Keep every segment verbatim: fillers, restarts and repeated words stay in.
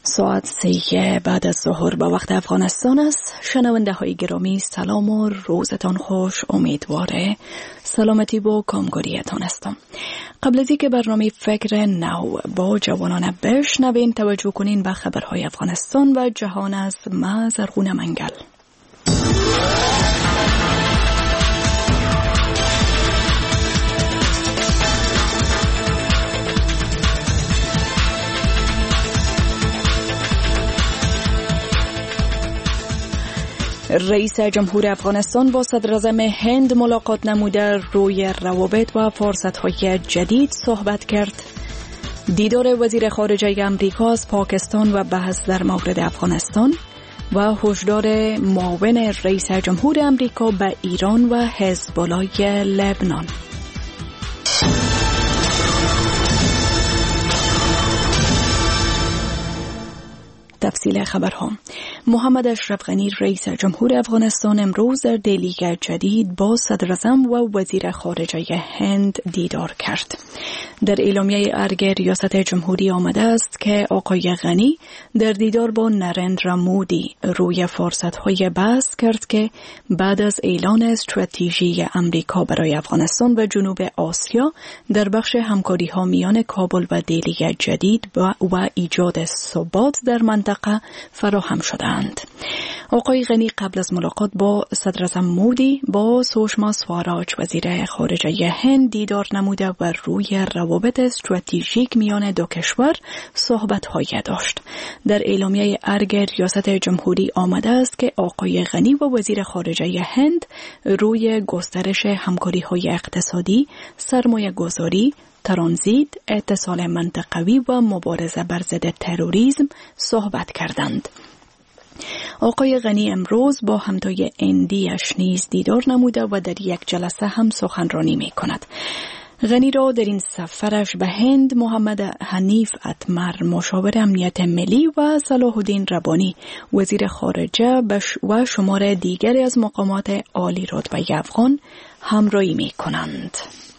ساعت سه بعد از ظهر به وقت افغانستان است. شنونده های گرامی سلام و روزتان خوش. امیدواره سلامتی و کامگاریتان هستم. قبل از اینکه برنامه فکر نو با جوانان بشنوین، توجه کنین به خبرهای افغانستان و جهان از ما زرغون منگل. رئیس جمهور افغانستان با صدر اعظم هند ملاقات نموده روی روابط و فرصت‌های جدید صحبت کرد. دیدار وزیر خارجه امریکا از پاکستان و بحث در مورد افغانستان و هشدار معاون رئیس جمهور امریکا به ایران و حزب‌الله لبنان. تفصیل خبرها. محمد اشرف غنی رئیس جمهور افغانستان امروز در دهلی جدید با صدر اعظم و وزیر خارجه هند دیدار کرد. در اعلامیه ارگ ریاست جمهوری آمده است که آقای غنی در دیدار با نریندرا مودی روی فرصت‌های بحث کرد که بعد از اعلان استراتژی امریکا برای افغانستان و جنوب آسیا در بخش همکاری‌ها میان کابل و دهلی جدید و ایجاد ثبات در منطقه فراهم شدند. آقای غنی قبل از ملاقات با صدر اعظم مودی با سوشما سواراج وزیر خارجه هند دیدار نموده و روی روابط استراتژیک میان دو کشور صحبت‌های داشت. در اعلامیه ارگ ریاست جمهوری آمده است که آقای غنی و وزیر خارجه هند روی گسترش همکاری‌های اقتصادی، سرمایه‌گذاری، ترانزیت، اتصال منطقوی و مبارزه بر ضد تروریسم صحبت کردند. آقای غنی امروز با همتای اندیش نیز دیدار نموده و در یک جلسه هم سخنرانی می کند. غنی را در این سفرش به هند محمد حنیف اتمر مشاور امنیت ملی و صلاح الدین ربانی وزیر خارجه و شمار دیگری از مقامات عالی رتبه افغان همراهی می کنند.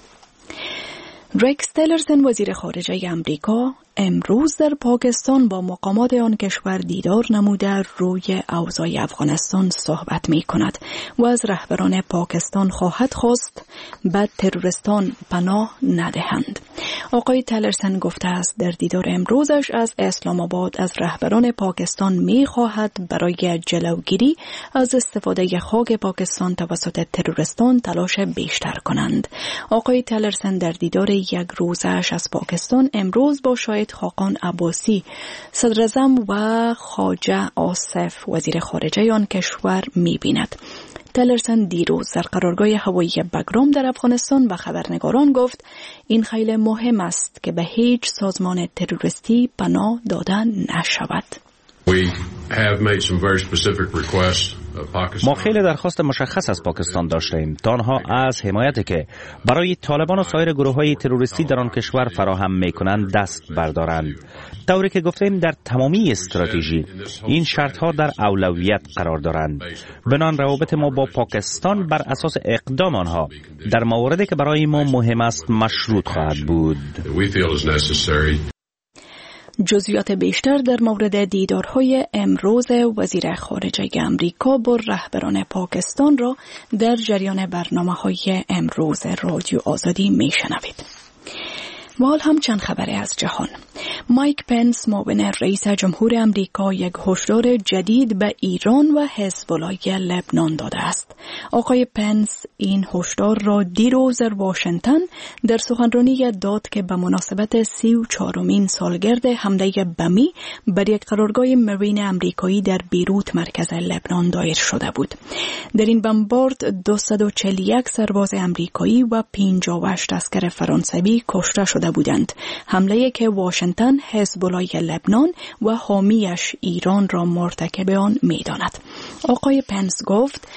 رکس تیلرسن وزیر خارجه امریکا امروز در پاکستان با مقامات آن کشور دیدار نموده روی اوضاع افغانستان صحبت می کند و از رهبران پاکستان خواهد خواست به تروریستان پناه ندهند. آقای تیلرسن گفته است در دیدار امروزش از اسلام آباد از رهبران پاکستان می خواهد برای جلوگیری از استفاده خاک پاکستان توسط تروریستان تلاش بیشتر کنند. آقای تیلرسن در دیدار یک روزش از پاکستان امروز با شاهد خاقان عباسی صدر اعظم و خواجه آصف وزیر خارجه آن کشور می بیند. تیلرسن دیروز در قرارگاه هوایی بگرام در افغانستان به خبرنگاران گفت این خیلی مهم است که به هیچ سازمان تروریستی پناه داده نشود. ما خیلی درخواست مشخص از پاکستان داشتیم تا آنها از حمایتی که برای طالبان و سایر گروه‌های تروریستی در آن کشور فراهم می‌کنند دست بردارند. طوری که گفتیم در تمامی استراتژی این شرط‌ها در اولویت قرار دارند. بنابراین روابط ما با پاکستان بر اساس اقدام آنها در مواردی که برای ما مهم است مشروط خواهد بود. جزئیات بیشتر در مورد دیدارهای امروز وزیر خارجه امریکا با رهبران پاکستان را در جریان برنامه‌های امروز رادیو آزادی میشنوید. و حال هم چند خبره از جهان. مایک پنس معاون رئیس جمهور امریکا یک هشدار جدید به ایران و حزب‌الله لبنان داده است. آقای پنس این هشدار را دیروز در واشنگتن در سخنرانی داد که به مناسبت سی و چهارمین سالگرد حمله بمی بر یک قرارگاه مرین امریکایی در بیروت مرکز لبنان دایر شده بود. در این بمبارد دویست و چهل و یک سرباز امریکایی و پنجاه و هشت عسکر فرانسوی کشته شده بودند. حمله که واشنگتن حزب‌الله لبنان و حامیش ایران را مرتکب آن می‌داند. آقای پنس گفت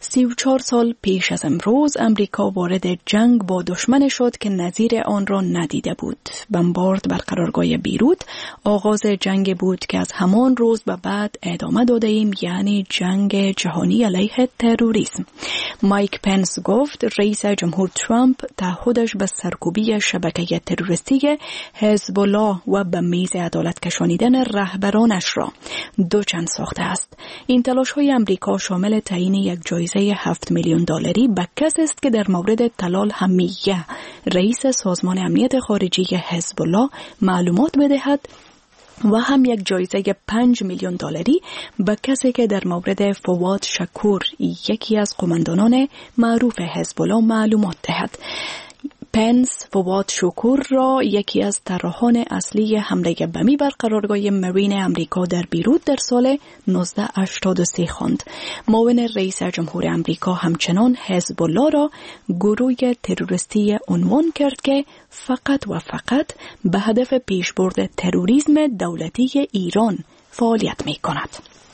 سی و چهار سال پیش از امروز امریکا وارد جنگ با دشمن شد که نظیر آن را ندیده بود. بمبارد بر قرارگاه بیروت آغاز جنگ بود که از همان روز به بعد ادامه داده ایم، یعنی جنگ جهانی علیه تروریسم. مایک پنس گفت رئیس جمهور ترامپ تعهدش به سرکوبی شبکه تروریستی حزب الله و به میز عدالت کشانیدن رهبرانش را دوچند ساخته است. این تلاش های امریکا شامل تعیین یک جایزه هفت میلیون دلاری به کسی است که در مورد طلال حمیه رئیس سازمان امنیت خارجی حزب الله معلومات بدهد و هم یک جایزه پنج میلیون دلاری به کسی که در مورد فواد شکور یکی از قماندانان معروف حزب الله معلومات دهد. پنس فواد شکور را یکی از طراحان اصلی حمله بمی بر قرارگاه مرین امریکا در بیروت در سال نوزده هشتاد و سه خواند. معاون رئیس جمهور امریکا همچنان حزب الله را گروه تروریستی عنوان کرد که فقط و فقط به هدف پیشبرد تروریسم دولتی ایران فعالیت می کند.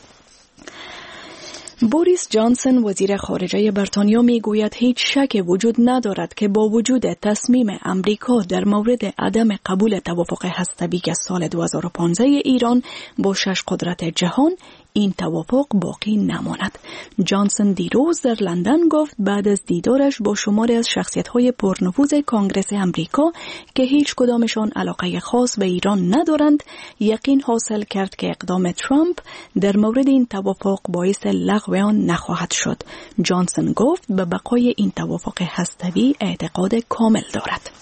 بوریس جانسن وزیر خارجه بریتانیا می گوید هیچ شک وجود ندارد که با وجود تصمیم امریکا در مورد عدم قبول توافق هسته‌ای سال دو هزار و پانزده ایران با شش قدرت جهان، این توافق باقی نماند. جانسن دیروز در لندن گفت بعد از دیدارش با شماری از شخصیت‌های پرنفوذ کنگره امریکا که هیچ کدامشان علاقه خاص به ایران ندارند، یقین حاصل کرد که اقدام ترامپ در مورد این توافق باعث لغو آن نخواهد شد. جانسن گفت به بقای این توافق هسته‌ای اعتقاد کامل دارد.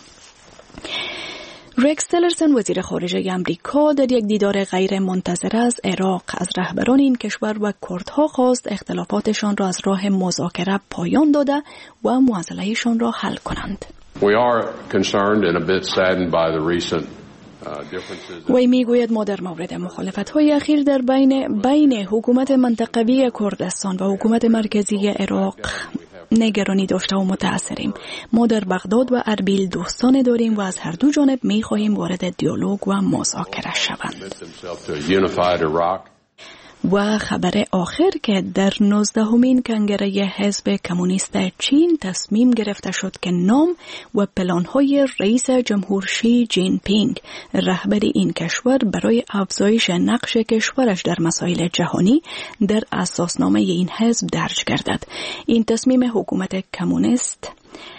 رکس تیلرسون وزیر خارجه امریکا در یک دیدار غیر منتظره از عراق از رهبران این کشور و کردها خواست اختلافاتشان را از راه مذاکره پایان داده و معضلهشان را حل کنند. We are concerned and a bit saddened by the recent وی میگوید ما در مورد مخالفت‌های اخیر در بین بین حکومت منطقوی کردستان و حکومت مرکزی عراق نگرانی داشته و متأثریم. ما در بغداد و اربیل دوستان داریم و از هر دو جانب می‌خواهیم وارد دیالوگ و مذاکره شوند. و خبر آخر که در نوزدهمین کنگره حزب کمونیست چین تصمیم گرفته شد که نام و پلان‌های رئیس جمهور شی جین پینگ رهبر این کشور برای افزایش نقش کشورش در مسائل جهانی در اساسنامه این حزب درج گردد. این تصمیم حکومت کمونیست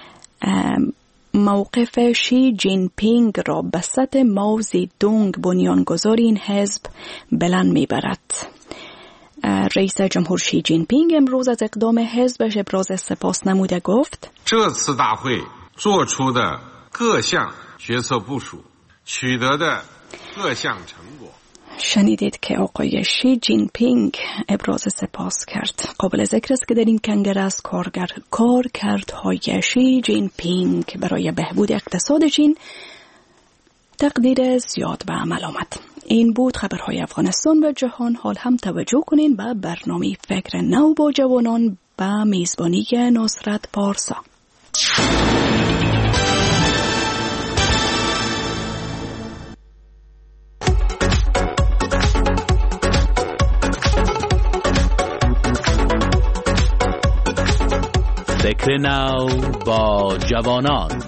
موقف شی جین پینگ را به سطح ماو زیدونگ بنیانگذار این حزب بلند میبرد. رئیس جمهور شی جین پینگ امروز از اقدام حزبش ابراز سپاس نموده گفت شنیدید که آقای شی جین پینگ ابراز سپاس کرد. قابل ذکر است که در این کنگره از کارگر کارکردهای شی جین پینگ برای بهبود اقتصاد چین تقدیر زیاد به عمل آمد. این بود خبرهای افغانستان و جهان. حال هم توجه کنین به برنامه فکر نو با جوانان به میزبانی نصرت پارسا. فکر نو با جوانان.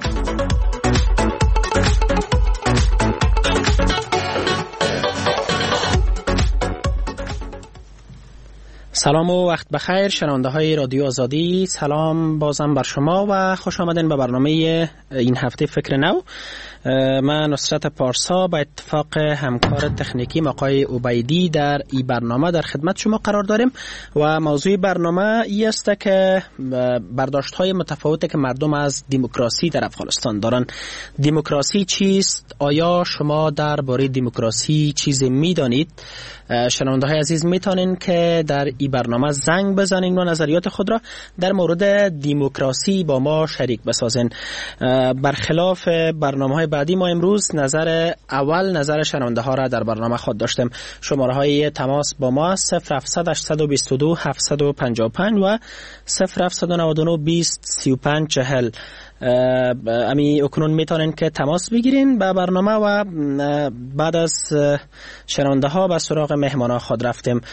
سلام و وقت بخیر شنونده های رادیو آزادی. سلام بازم بر شما و خوش آمدین به برنامه این هفته فکر نو. من نصرت پارسا با اتفاق همکار تکنیکی آقای عبیدی در این برنامه در خدمت شما قرار داریم و موضوع برنامه این است که برداشت های متفاوتی که مردم از دموکراسی در افغانستان دارن. دموکراسی چیست؟ آیا شما درباره دموکراسی چیزی میدانید؟ شنونده های عزیز میتونین که در این برنامه زنگ بزنین و نظریات خود را در مورد دموکراسی با ما شریک بسازین. برخلاف برنامه های بعدی ما امروز نظر اول نظر شنونده ها را در برنامه خود داشتیم. شماره های تماس با ما صفر هفتصد هشتصد و بیست و دو هفتصد و پنجاه و پنج و صفر هفتصد و نود و نه بیست سی و پنج چهل. امی اکنون میتونین که تماس بگیرین با برنامه و بعد از شنونده ها به سراغ مهمان ها خود رفتیم.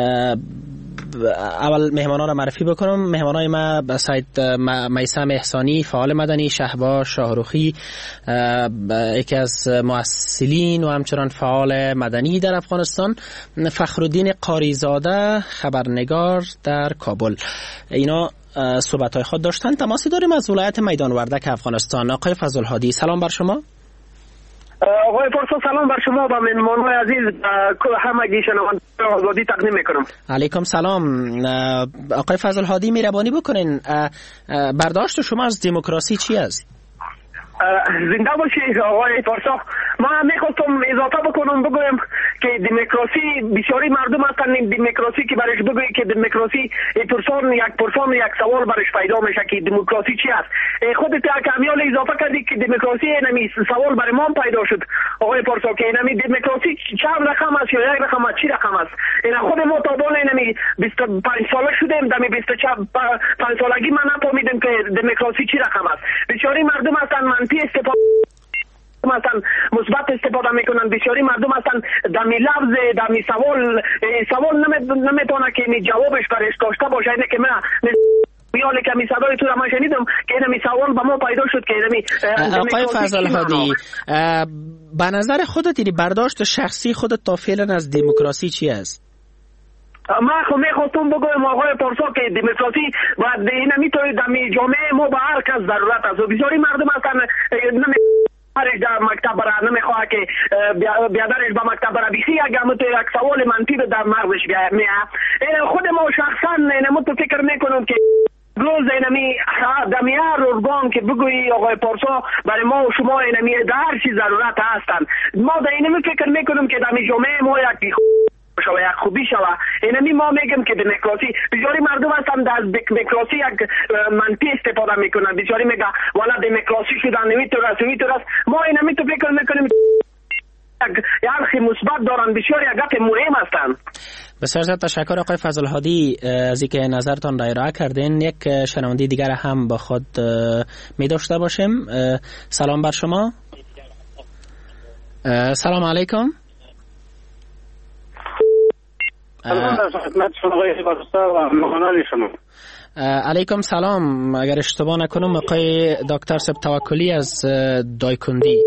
اول مهمان ها را معرفی بکنم. مهمان های ما به سایت میثم احسانی، فعال مدنی، شهباز شاهروخی، یکی از مؤسسین و همچنان فعال مدنی در افغانستان، فخرالدین قاریزاده، خبرنگار در کابل. اینا صحبت های خود داشتن. تماسی داریم از ولایت میدان وردک افغانستان. آقای فضل‌الهادی، سلام بر شما. آقای پارسا، سلام بر شما و مهمان‌های عزیز همگی شنوندگان آزادی تقدیم میکنم. علیکم سلام. آقای فضل‌الهادی، مهربانی بکنین برداشت شما از دموکراسی چی است؟ زنده باشید آقای پارسا. من میخواستم اضافه بکنم بگویم که دموکراسی بسیاری مردم هستن. این دموکراسی که برش بگویی که دموکراسی پرسان یک پرسان یک سوال برش پیدا میشه که دموکراسی چی است. خودت کمیال اضافه کردی که دموکراسی نمی سوال برای ما پیدا شد آقای پارسا که نمی دموکراسی چند رقم است یا یک رقم است، چی رقم است. این خود ما تا بالا نمی بیست و پنج ساله شدیم، دمی بیست و پنج سالگی من نفهمیدم که دموکراسی چی رقم است. بسیاری مردم هستن منفی استفاده مثلا مثبت استفاده میکنن، بسیاری مردم هستن دمی لفظ دمی سوال سوال نمیتونه که می جوابش برش داشته باشه. اینه که من میاله که می صدای تو را من شنیدم که اینمی سوال به ما پیدا شد که اینمی. آقای فضل‌الهادی، به نظر خودت این برداشت شخصی خودت تا فعلا از دموکراسی چی است؟ ما خو میخواستم بگویم آقای پارسا که دموکراسی و اینمی تو دمی جامعه ما به هر کس ضرورت است. بسیاری مردم هستن نمی برش در مکتب برای نمیخواه که بیادرش به مکتب برای بیخی اگر تو یک سوال منفی در مغزش میه. خود ما شخصا اینمو تو فکر میکنم که روز اینمی دمی هر ارگان که بگویی آقای پارسا برای ما و شما اینمی در هر چی ضرورت هستن. ما در اینمی فکر میکنم که دمی جامعه ما یک شوه یک خوبی شوه. اینمی ما میگم که دموکراسی بسیاری مردم هستن در دموکراسی یک منفی استفاده میکنن. بسیاری میگه والا دموکراسی شدن نمیتونه است نمیتونه است. ما اینمی تو فکر میکنیم یک حرفی مثبت دارن، بسیاری یک گپ مهم هستن. بسیار زیاد تشکر آقای فضل‌الهادی از اینکه نظرتان را ارائه کردین. یک شنونده دیگر هم با خود می داشته باشیم. سلام بر شما. سلام علیکم. سلام در خدمت شما آقای بارسا و مهمانان شما. علیکم سلام. اگر اشتباه نکنم آقای دکتر سب توکلی از دایکندی.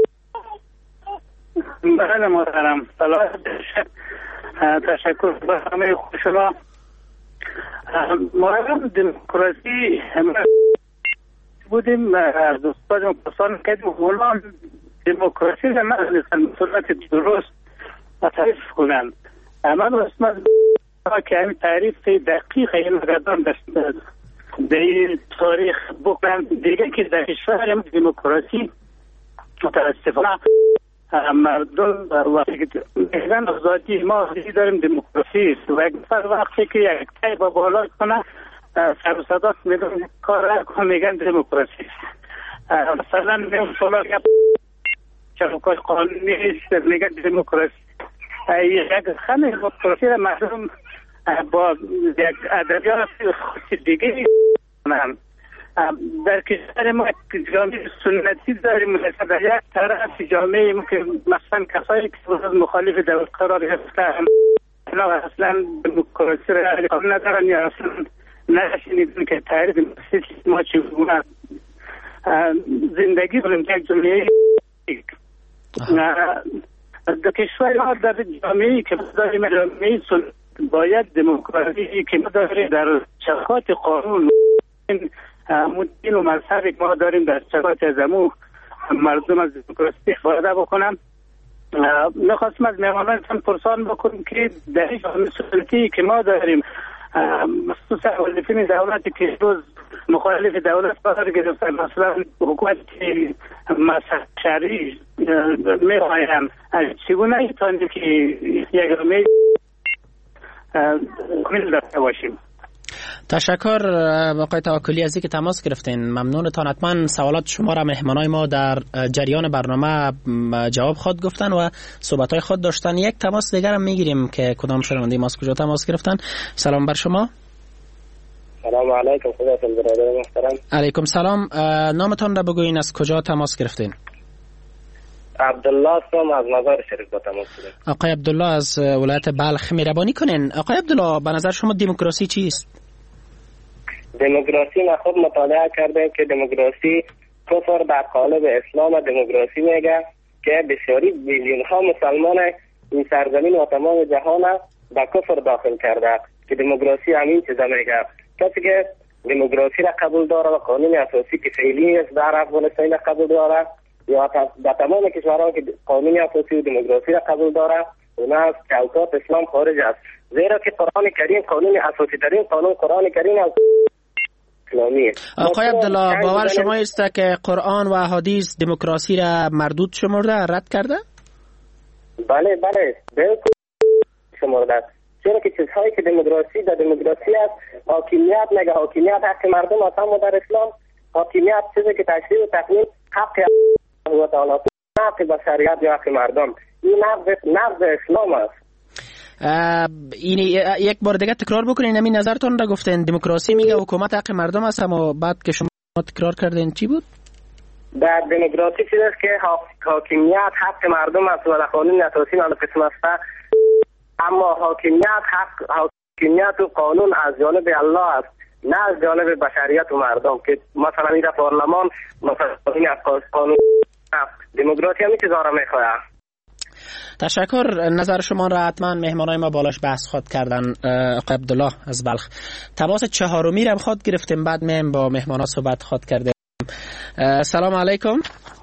بله محترم. سلام. تشکر به همه شما. ما هم دموکراسی بودیم از دوستان پرسان کردیم اولان دموکراسی را نمی‌دونستن صورت درست تعریف کنند. من اسمت که همین تعریف دقیق این مقدم داشت در تاریخ بکنم دیگه که در کشور هم دموکراسی متاسفانه مردم وقتی که میگن آزادی ما آزادی داریم دموکراسی است و اگر وقتی که یک تای با بالا کنه سر و صدا میگن کار کن میگن دموکراسی است. مثلا میگن فلان چرکای قانونی است میگن دموکراسی. یک خانه دموکراسی را مردم با یک ادبیات خاص دیگه کنن. در کشور ما جامعه سنتی داریم، مثلا یک طرف جامعه ما که مثلا کسایی که مخالف دولت قرار گرفتن اینا اصلا دموکراسی را قبول ندارن یا اصلا نشنیدن که تعریف ما چگونه زندگی کنیم یک جامعه. در کشور ما در جامعه که داریم جامعه سنتی باید دموکراسی که ما داریم در چوکات قانون دین و مذهبی که ما داریم در چوکات از امو مردم از دموکراسی استفاده بکنم. میخواستم از مهمانانتان پرسان بکنم که در این جامعه سنتی که ما داریم مخصوصا مخالفین دولتی که روز مخالف دولت قرار گرفتن، مثلا حکومت مذهب شرعی میخواهیم چگونه ایتانی که یک جامعه کامل داشته باشیم. تشکر آقای توکلی از اینکه تماس گرفتین. ممنونتان. حتما سوالات شما را مهمانای ما در جریان برنامه جواب خود گفتن و صحبت‌های خود داشتن. یک تماس دیگر هم میگیریم که کدام شنونده ما از کجا تماس گرفتن. سلام بر شما. سلام علیکم خدایتون برادر محترم. علیکم سلام. نامتان را بگوین، از کجا تماس گرفتین؟ عبدالله هستم، از مزار شریف با تماس گرفتم. آقای عبدالله از ولایت بلخ، مهربانی کنین. آقای عبدالله، به نظر شما دموکراسی چیست؟ دموکراسی ما خود مطالعه کردیم که دموکراسی کفر در قالب اسلام دموکراسی میگه که بسیاری میلیون ها مسلمان این سرزمین و تمام جهان به کفر داخل کرده که دموکراسی همین چیزا میگه. کسی که دموکراسی را قبول داره و قانون اساسی که فعلی است در افغانستان را قبول داره یا در تمام کشورها که قانون اساسی و دموکراسی را قبول داره، اونا از چوکات اسلام خارج است، زیرا که قرآن کریم قانون اساسی ترین قانون قرآن کریم است. آقای عبدالله، باور شما است که قرآن و احادیث دموکراسی را مردود شمرده، رد کرده؟ بله بله بالکل شمرده، چرا که چیزهایی که دموکراسی در دموکراسی است، حاکمیت میگه حاکمیت حق مردم است، اما در اسلام حاکمیت چیزی که تشریع و تقنین حق الله تعالی، حق بشریت یا حق مردم، این نقض نقض اسلام است. این یک بار دیگه تکرار بکنین، همین نظرتون را گفتین دموکراسی میگه حکومت حق مردم است، اما بعد که شما تکرار کردین چی بود؟ در دموکراسی چیزی است که حاکمیت حق مردم است و در قانون اساسی آن قسم است، اما حاکمیت حق حاکمیت و قانون از جانب الله است، نه از جانب بشریت و مردم که مثلا این پارلمان مثلا این قانون. دموکراسی همین چیزا را میخواد. تشکر. نظر شما را حتما مهمانای ما بالاش بحث خواد کردن. آقای عبدالله از بلخ. تماس چهارمی را خود گرفتیم، بعد میم با مهمانا صحبت خواد کردیم. سلام علیکم.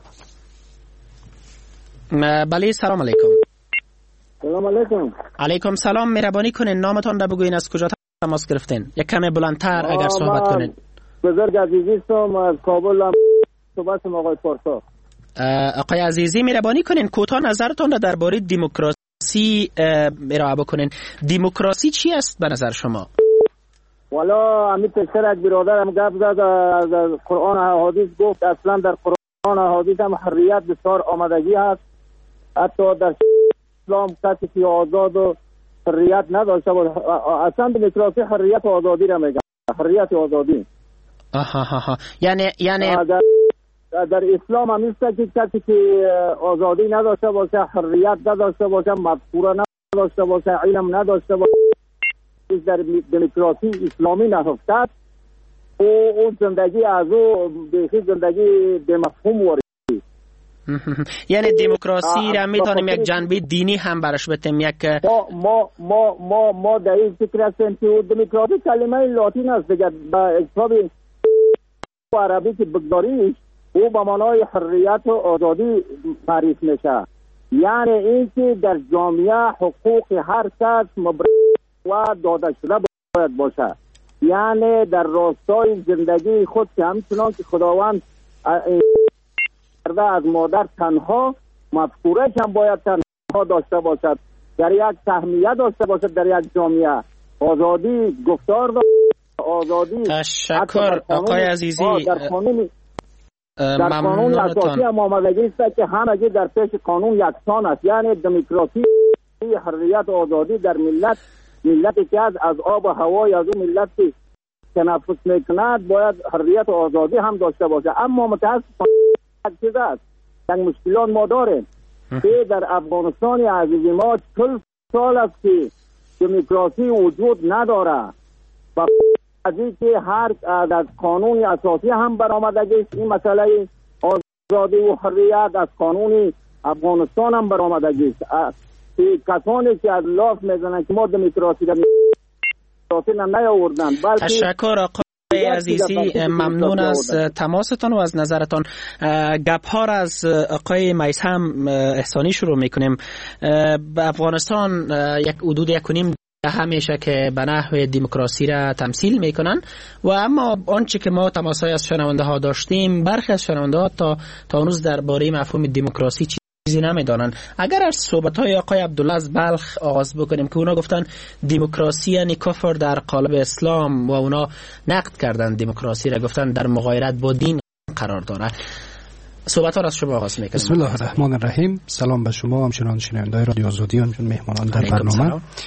بله سلام علیکم. سلام علیکم. علیکم سلام. مهربانی کنین نامتان را بگوین، از کجا تماس گرفتین؟ یک کمی بلندتر اگر صحبت کنین. بزرگ عزیزی هستم از کابل، صحبت ما آقای پارسا. آقای عزیزی مهربانی کنین کوتاه نظرتون را درباره دموکراسی ارائه بکنین. دموکراسی چی است به نظر شما؟ والا همین پسر یک برادرم گپ زد از قرآن و حدیث، گفت اصلا در قرآن و حدیث هم حریت بسیار آمدگی هست، حتی در اسلام کسی که آزاد و حریت نداشته بود. اصلا دموکراسی حریت و آزادی را میگه، حریت و آزادی. آها ها ها. یعنی یعنی در, در اسلام هم نیست که کسی که آزادی نداشته باشه، حریت نداشته باشه، مذکوره نداشته باشه، علم نداشته باشه، در دموکراسی اسلامی نهفته است، او او زندگی از او بیخی زندگی به مفهوم وارد. یعنی دموکراسی را میتونیم یک جنبه دینی هم برش بتیم. یک ما ما ما ما ما در این فکر هستیم که دموکراسی کلمه لاتین است دیگه، با حساب عربی که بگذاریش او به معنای حریت و آزادی تعریف میشه. یعنی این که در جامعه حقوق هر کس مبرر و داده شده باید باشه، یعنی در راستای زندگی خود که همچنان که خداوند از مادر تنها مفکورش هم باید تنها داشته باشد، در یک تهمیه داشته باشد، در یک جامعه آزادی گفتار داشته، آزادی. تشکر آقای عزیزی. در قانون در قانون اساسی هم آمدگی است که همگی در پیش قانون یکسان است، یعنی دموکراسی حریت و آزادی در ملت، ملتی که از از آب و هوای از اون ملت که تنفس میکند باید حریت و آزادی هم داشته باشه. اما متاسفانه یک چیز است، یک مشکلات ما داریم که در افغانستان عزیز ما چهل سال است که دموکراسی وجود نداره و از که هر از قانون اساسی هم برآمدگی است، این مسئله آزادی و حریت از قانون افغانستان هم برآمدگی است. کسانی که از لاف میزنن که ما دموکراسی دموکراسی نیاوردن. تشکر آقای عزیزی، ممنون از تماستان و از نظرتان. گپ ها را از آقای میثم احسانی شروع میکنیم. به افغانستان یک حدود یک و نیم همیشه که به نحو دموکراسی را تمثیل میکنن و اما آنچه که ما تماسای از شنونده ها داشتیم، برخی از شنونده ها تا تا هنوز درباره مفهوم دموکراسی چیزی نمیدانن. اگر از صحبت های آقای عبدالله از بلخ آغاز بکنیم که اونا گفتن دموکراسی یعنی کفر در قالب اسلام و اونا نقد کردن دموکراسی را، گفتن در مغایرت با دین قرار داره. صحبت ها را از شما آغاز میکنیم. بسم الله الرحمن الرحیم. سلام به شما همچنان شنونده‌های رادیو آزادی، همچنان مهمانان در برنامه.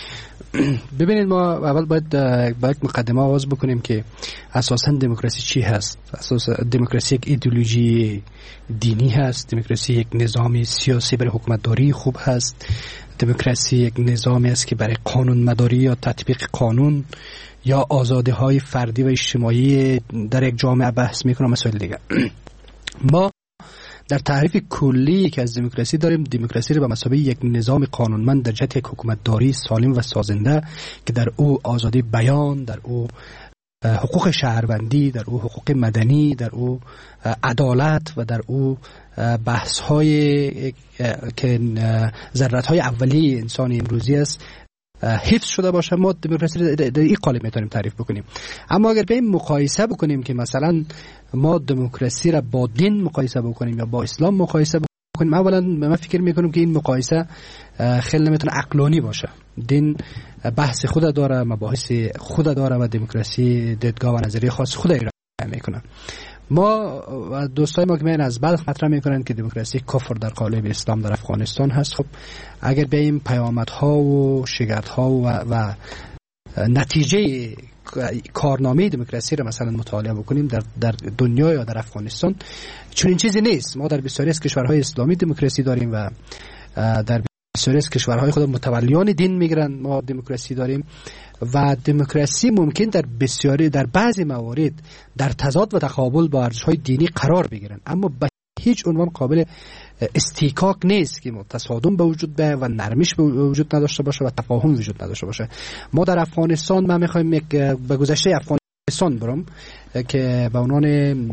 ببینید ما اول باید باید مقدمه آغاز بکنیم که اساساً دموکراسی چی هست. اساساً دموکراسی یک ایدئولوژی دینی هست. دموکراسی یک نظام سیاسی برای حکومتداری خوب هست. دموکراسی یک نظامی است که برای قانون مداری یا تطبیق قانون یا آزادی های فردی و اجتماعی در یک جامعه بحث میکنه. مسائل دیگه ما در تعریف کلی که از دموکراسی داریم، دموکراسی رو به مثابه یک نظام قانونمند در جهت یک حکومتداری سالم و سازنده که در او آزادی بیان، در او حقوق شهروندی، در او حقوق مدنی، در او عدالت و در او بحث های که ضرورت های اولیه انسان امروزی است حفظ شده باشه. ما دموکراسی در این قالب میتونیم تعریف بکنیم. اما اگر بیایم مقایسه بکنیم که مثلا ما دموکراسی را با دین مقایسه بکنیم یا با اسلام مقایسه بکنیم، اولا من فکر میکنم که این مقایسه خیلی نمیتونه عقلانی باشه. دین بحث خود داره، مباحث خود داره و دموکراسی دیدگاه و نظریه خاص خود ارائه میکنه. ما دوستای ما که من از بلخ مطرح میکنن که دموکراسی کفر در قالب اسلام در افغانستان هست. خب اگر بیایم پیامدها و شگفت‌ها و, و نتیجه کارنامه دموکراسی رو مثلا مطالعه بکنیم در در دنیا یا در افغانستان، چون این چیزی نیست. ما در بسیاری از کشورهای اسلامی دموکراسی داریم و در بسیاری از کشورهای خود متولیان دین میگیرن ما دموکراسی داریم و دموکراسی ممکن در بسیاری در بعضی موارد در تضاد و تقابل با ارزش‌های دینی قرار بگیرن، اما به هیچ عنوان قابل استیکاک نیست که تصادم به وجود بیاید و نرمش به وجود نداشته باشه و تفاهم وجود نداشته باشه. ما در افغانستان ما میخوایم یک به گذشته افغانستان برم که به عنوان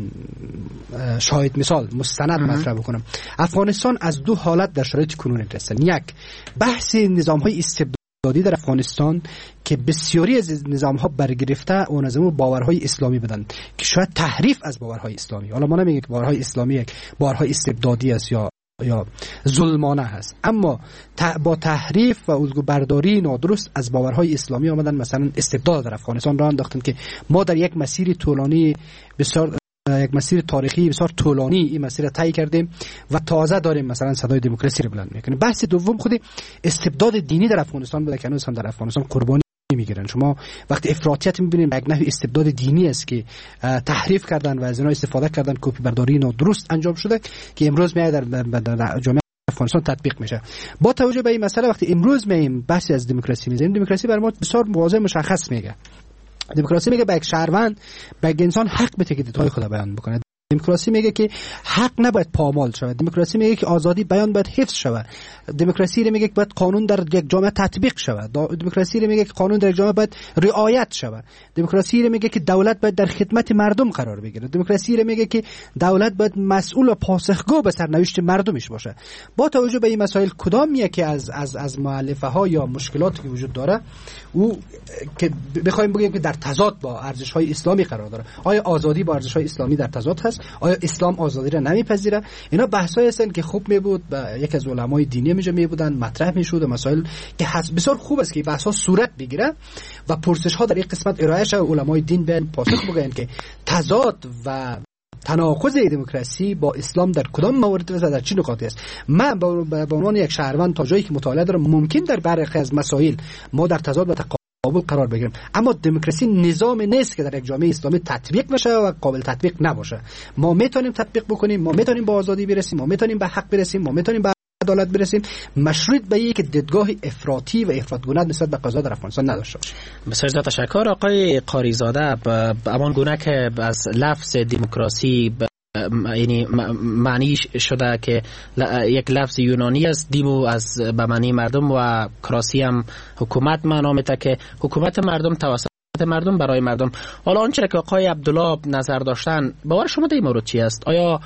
شاهد مثال مستند مطرح بکنم. افغانستان از دو حالت در شرایط کنونی رسید. یک، بحث نظام‌های استبدادی در افغانستان که بسیاری از نظام‌ها برگرفته و نظام باورهای اسلامی بدن که شاید تحریف از باورهای اسلامی، حالا ما نمیگیم که باورهای اسلامی یک باورهای استبدادی است یا یا ظلمانه هست، اما با تحریف و الگو برداری نادرست از باورهای اسلامی آمدن مثلا استبداد در افغانستان راه انداختن که ما در یک مسیر طولانی بسیار یک مسیر تاریخی بسیار طولانی این مسیر را طی کردیم و تازه داریم مثلا صدای دموکراسی رو بلند میکنیم. بحث دوم خود استبداد دینی در افغانستان بوده که هنوز هم در افغانستان قربانی میگیرن. شما وقتی افراطیت میبینید یک نوع استبداد دینی است که تحریف کردن و از اینا استفاده کردن، کپی برداری نادرست انجام شده که امروز میاد در, در, در جامعه افغانستان تطبیق میشه. با توجه به این مسئله وقتی امروز میایم بحثی از دموکراسی میزنیم، دموکراسی برای ما بسیار واضح مشخص میگه. دموکراسی میگه به یک شهروند، به یک انسان حق بده که دیدگاه خود بیان بکنه. دموکراسی میگه که حق نباید پامال شود. دموکراسی میگه که آزادی بیان باید حفظ شود. دموکراسی میگه که باید قانون در یک جامعه تطبیق شود. دموکراسی میگه که قانون در یک جامعه باید رعایت شود. دموکراسی میگه که دولت باید در خدمت مردم قرار بگیره. دموکراسی میگه که دولت باید مسئول و پاسخگو به سرنوشت مردمش باشه. با توجه به این مسائل کدام یکی از از از مؤلفه ها یا مشکلاتی که وجود داره او که بخوایم بگیم که در تضاد با ارزش های اسلامی قرار داره؟ آیا آزادی با ارزش های اسلامی در تضاد هست؟ آیا اسلام آزادی را نمیپذیره؟ اینا بحث‌هایی هستند که خوب میبود با یک از علمای دینی میجا میبودن مطرح میشد، مسائل که بسیار خوب است که بحث‌ها صورت بگیره و پرسش‌ها در این قسمت ارائه شود، علمای دین بیان پاسخ بگن که تضاد و تناقض دموکراسی با اسلام در کدام موارد و در چه نقاطی است. من به عنوان یک شهروند تا جایی که مطالعه دارم ممکن در برخی از مسائل ما در تضاد و قابل قرار بگیریم، اما دموکراسی نظام نیست که در یک جامعه اسلامی تطبیق بشه و قابل تطبیق نباشه. ما میتونیم تطبیق بکنیم، ما میتونیم به آزادی برسیم، ما میتونیم به حق برسیم، ما میتونیم به عدالت برسیم، مشروط به یک دیدگاه افراطی و افراطگونه نسبت به قضا در افغانستان نداشته باشه. بسیار تشکر آقای قاریزاده. به همان گونه که از لفظ دموکراسی یعنی معنی شده که یک لفظ یونانی است، دیمو از به معنی مردم و کراسی هم حکومت معنا میده که حکومت مردم توسط مردم برای مردم. حالا آنچه که آقای عبدالله نظر داشتن، باور شما در این مورد چی است؟ آیا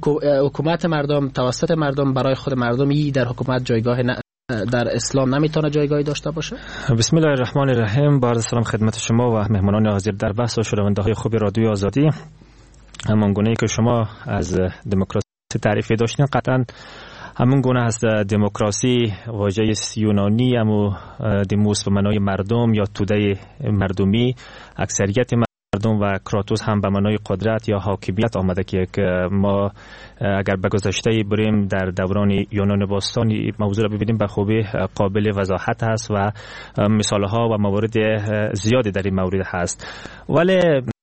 حکومت مردم توسط مردم برای خود مردم ای در حکومت جایگاه در اسلام نمیتونه جایگاهی داشته باشه؟ بسم الله الرحمن الرحیم. با عرض سلام خدمت شما و مهمانان حاضر در بحث و شنونده های خوب رادیو آزادی. همون گونه که شما از دموکراسی تعریفی داشتین، قطعا همون گونه هست. دموکراسی واژه یونانی امو دموس به معنای مردم یا توده مردمی، اکثریت مردم و کراتوس هم به معنای قدرت یا حاکمیت آمده که ما اگر به گذشته بریم در دوران یونان باستان موضوع را ببینیم به خوبی قابل وضاحت است و مثالها و موارد زیادی در این مورد هست. ولی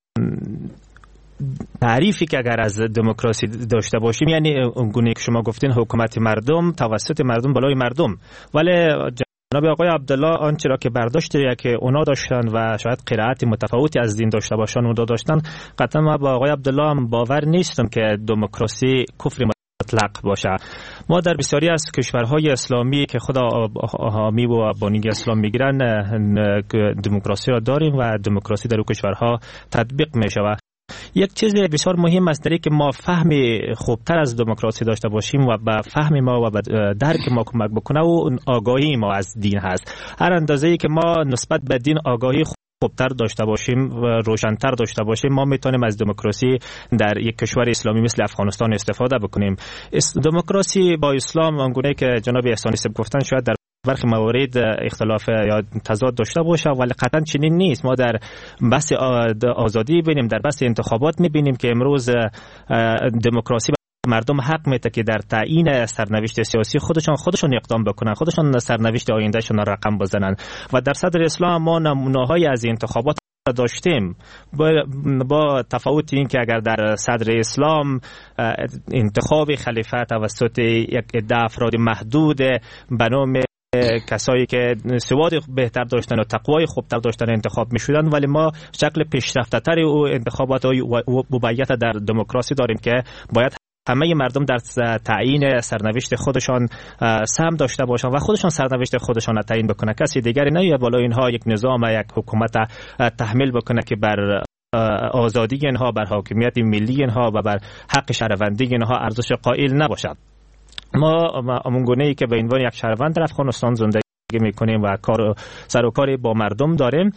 تعریفی که اگر از دموکراسی داشته باشیم یعنی اونگونه که شما گفتین حکومت مردم توسط مردم بالای مردم، ولی جناب آقای عبدالله آنچه را که برداشته که اونا داشتن و شاید قرائت متفاوتی از دین داشته باشن اونا داشتن، قطعا ما با آقای عبدالله هم باور نیستم که دموکراسی کفر مطلق باشه. ما در بسیاری از کشورهای اسلامی که خدا حامی و بانی اسلام میگیرن دموکراسی را داریم و دموکراسی در اون کشورها تطبیق میشه. و یک چیز بسیار مهم است در که ما فهم خوبتر از دموکراسی داشته باشیم و به فهم ما و به درک ما کمک بکنه و آگاهی ما از دین هست. هر اندازه‌ای که ما نسبت به دین آگاهی خوبتر داشته باشیم و روشن‌تر داشته باشیم ما میتونیم از دموکراسی در یک کشور اسلامی مثل افغانستان استفاده بکنیم. دموکراسی با اسلام آنگونه که جناب احسانی صاحب گفتن شاید در برخی موارد اختلاف یا تضاد داشته باشه، ولی قطعا چنین نیست. ما در بحث آزادی ببینیم، در بحث انتخابات میبینیم که امروز دموکراسی مردم حق میده که در تعیین سرنوشت سیاسی خودشان خودشون اقدام بکنن، خودشون سرنوشت آیندهشون را رقم بزنن. و در صدر اسلام ما نمونه‌های از انتخابات داشتیم با, با تفاوت این که اگر در صدر اسلام انتخاب خلیفه توسط یک عده افراد محدود به نام کسایی که سواد بهتر داشتن و تقوای خوبتر داشتن انتخاب می شدن، ولی ما شکل پیشرفته تر او انتخابات و موقعیت در دموکراسی داریم که باید همه مردم در تعیین سرنوشت خودشان سهم داشته باشند و خودشان سرنوشت خودشان را تعیین بکنه. کسی دیگری نه بالا اینها یک نظام یک حکومت تحمیل بکنه که بر آزادی اینها، بر حاکمیت ملی اینها و بر حق شهروندی اینها ارزش قائل نباشد. ما همونگونه‌ای که به عنوان یک شهروند در افغانستان زندگی میکنیم و کار سر و کاری با مردم داریم،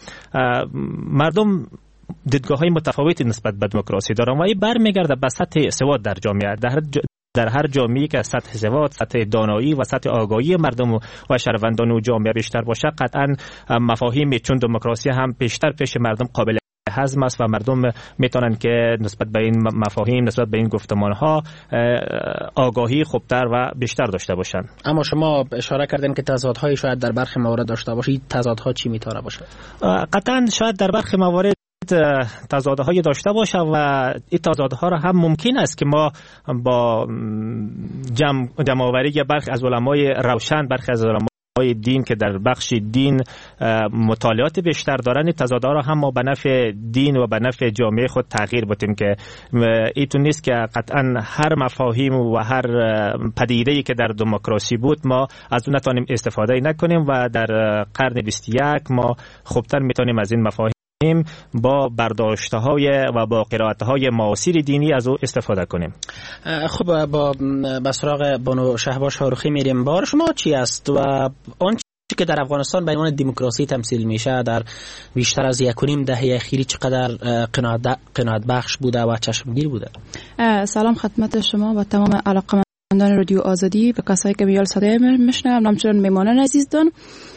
مردم دیدگاه‌های متفاوتی نسبت به دموکراسی دارن و این برمیگرده به سطح سواد در جامعه. در هر ج... در هر جامعه‌ای که سطح سواد، سطح دانایی و سطح آگاهی مردم و شهروندان و جامعه بیشتر باشه، قطعاً مفاهیم چون دموکراسی هم بیشتر پیش مردم قابل هضم است و مردم میتونن که نسبت به این مفاهیم، نسبت به این گفتمان‌ها آگاهی خوبتر و بیشتر داشته باشن. اما شما اشاره کردین که تضادهای شاید در برخی موارد داشته باشه. این تضادها چی میتونه باشه؟ قطعاً شاید در برخی موارد تضادهایی داشته باشه و این تضادها را هم ممکن است که ما با جمع جمع‌آوری برخی از علمای روشن، برخی از علمای دین که در بخش دین مطالعات بیشتر دارن، تضادها را هم ما به نفع دین و به نفع جامعه خود تغییر بدیم که ایتون نیست که قطعا هر مفاهیم و هر پدیده‌ای که در دموکراسی بود ما از اون نتونیم استفاده نکنیم و در قرن بیست و یک ما خوبتر میتونیم از این مفاهیم با برداشت‌های و با قرائت‌های معاصر دینی از او استفاده کنیم. خب با به سراغ بانو شهباز شاروخی میریم. بار شما چی است و آنچه که در افغانستان به عنوان دموکراسی تمثیل میشه در بیشتر از یک و نیم دهه اخیر چقدر قناعت بخش بوده و چشمگیر بوده؟ سلام خدمت شما و تمام علاقه‌مندان رادیو آزادی و کسایی که میال صدای میشنوند، همچنین میمانان عزیزان.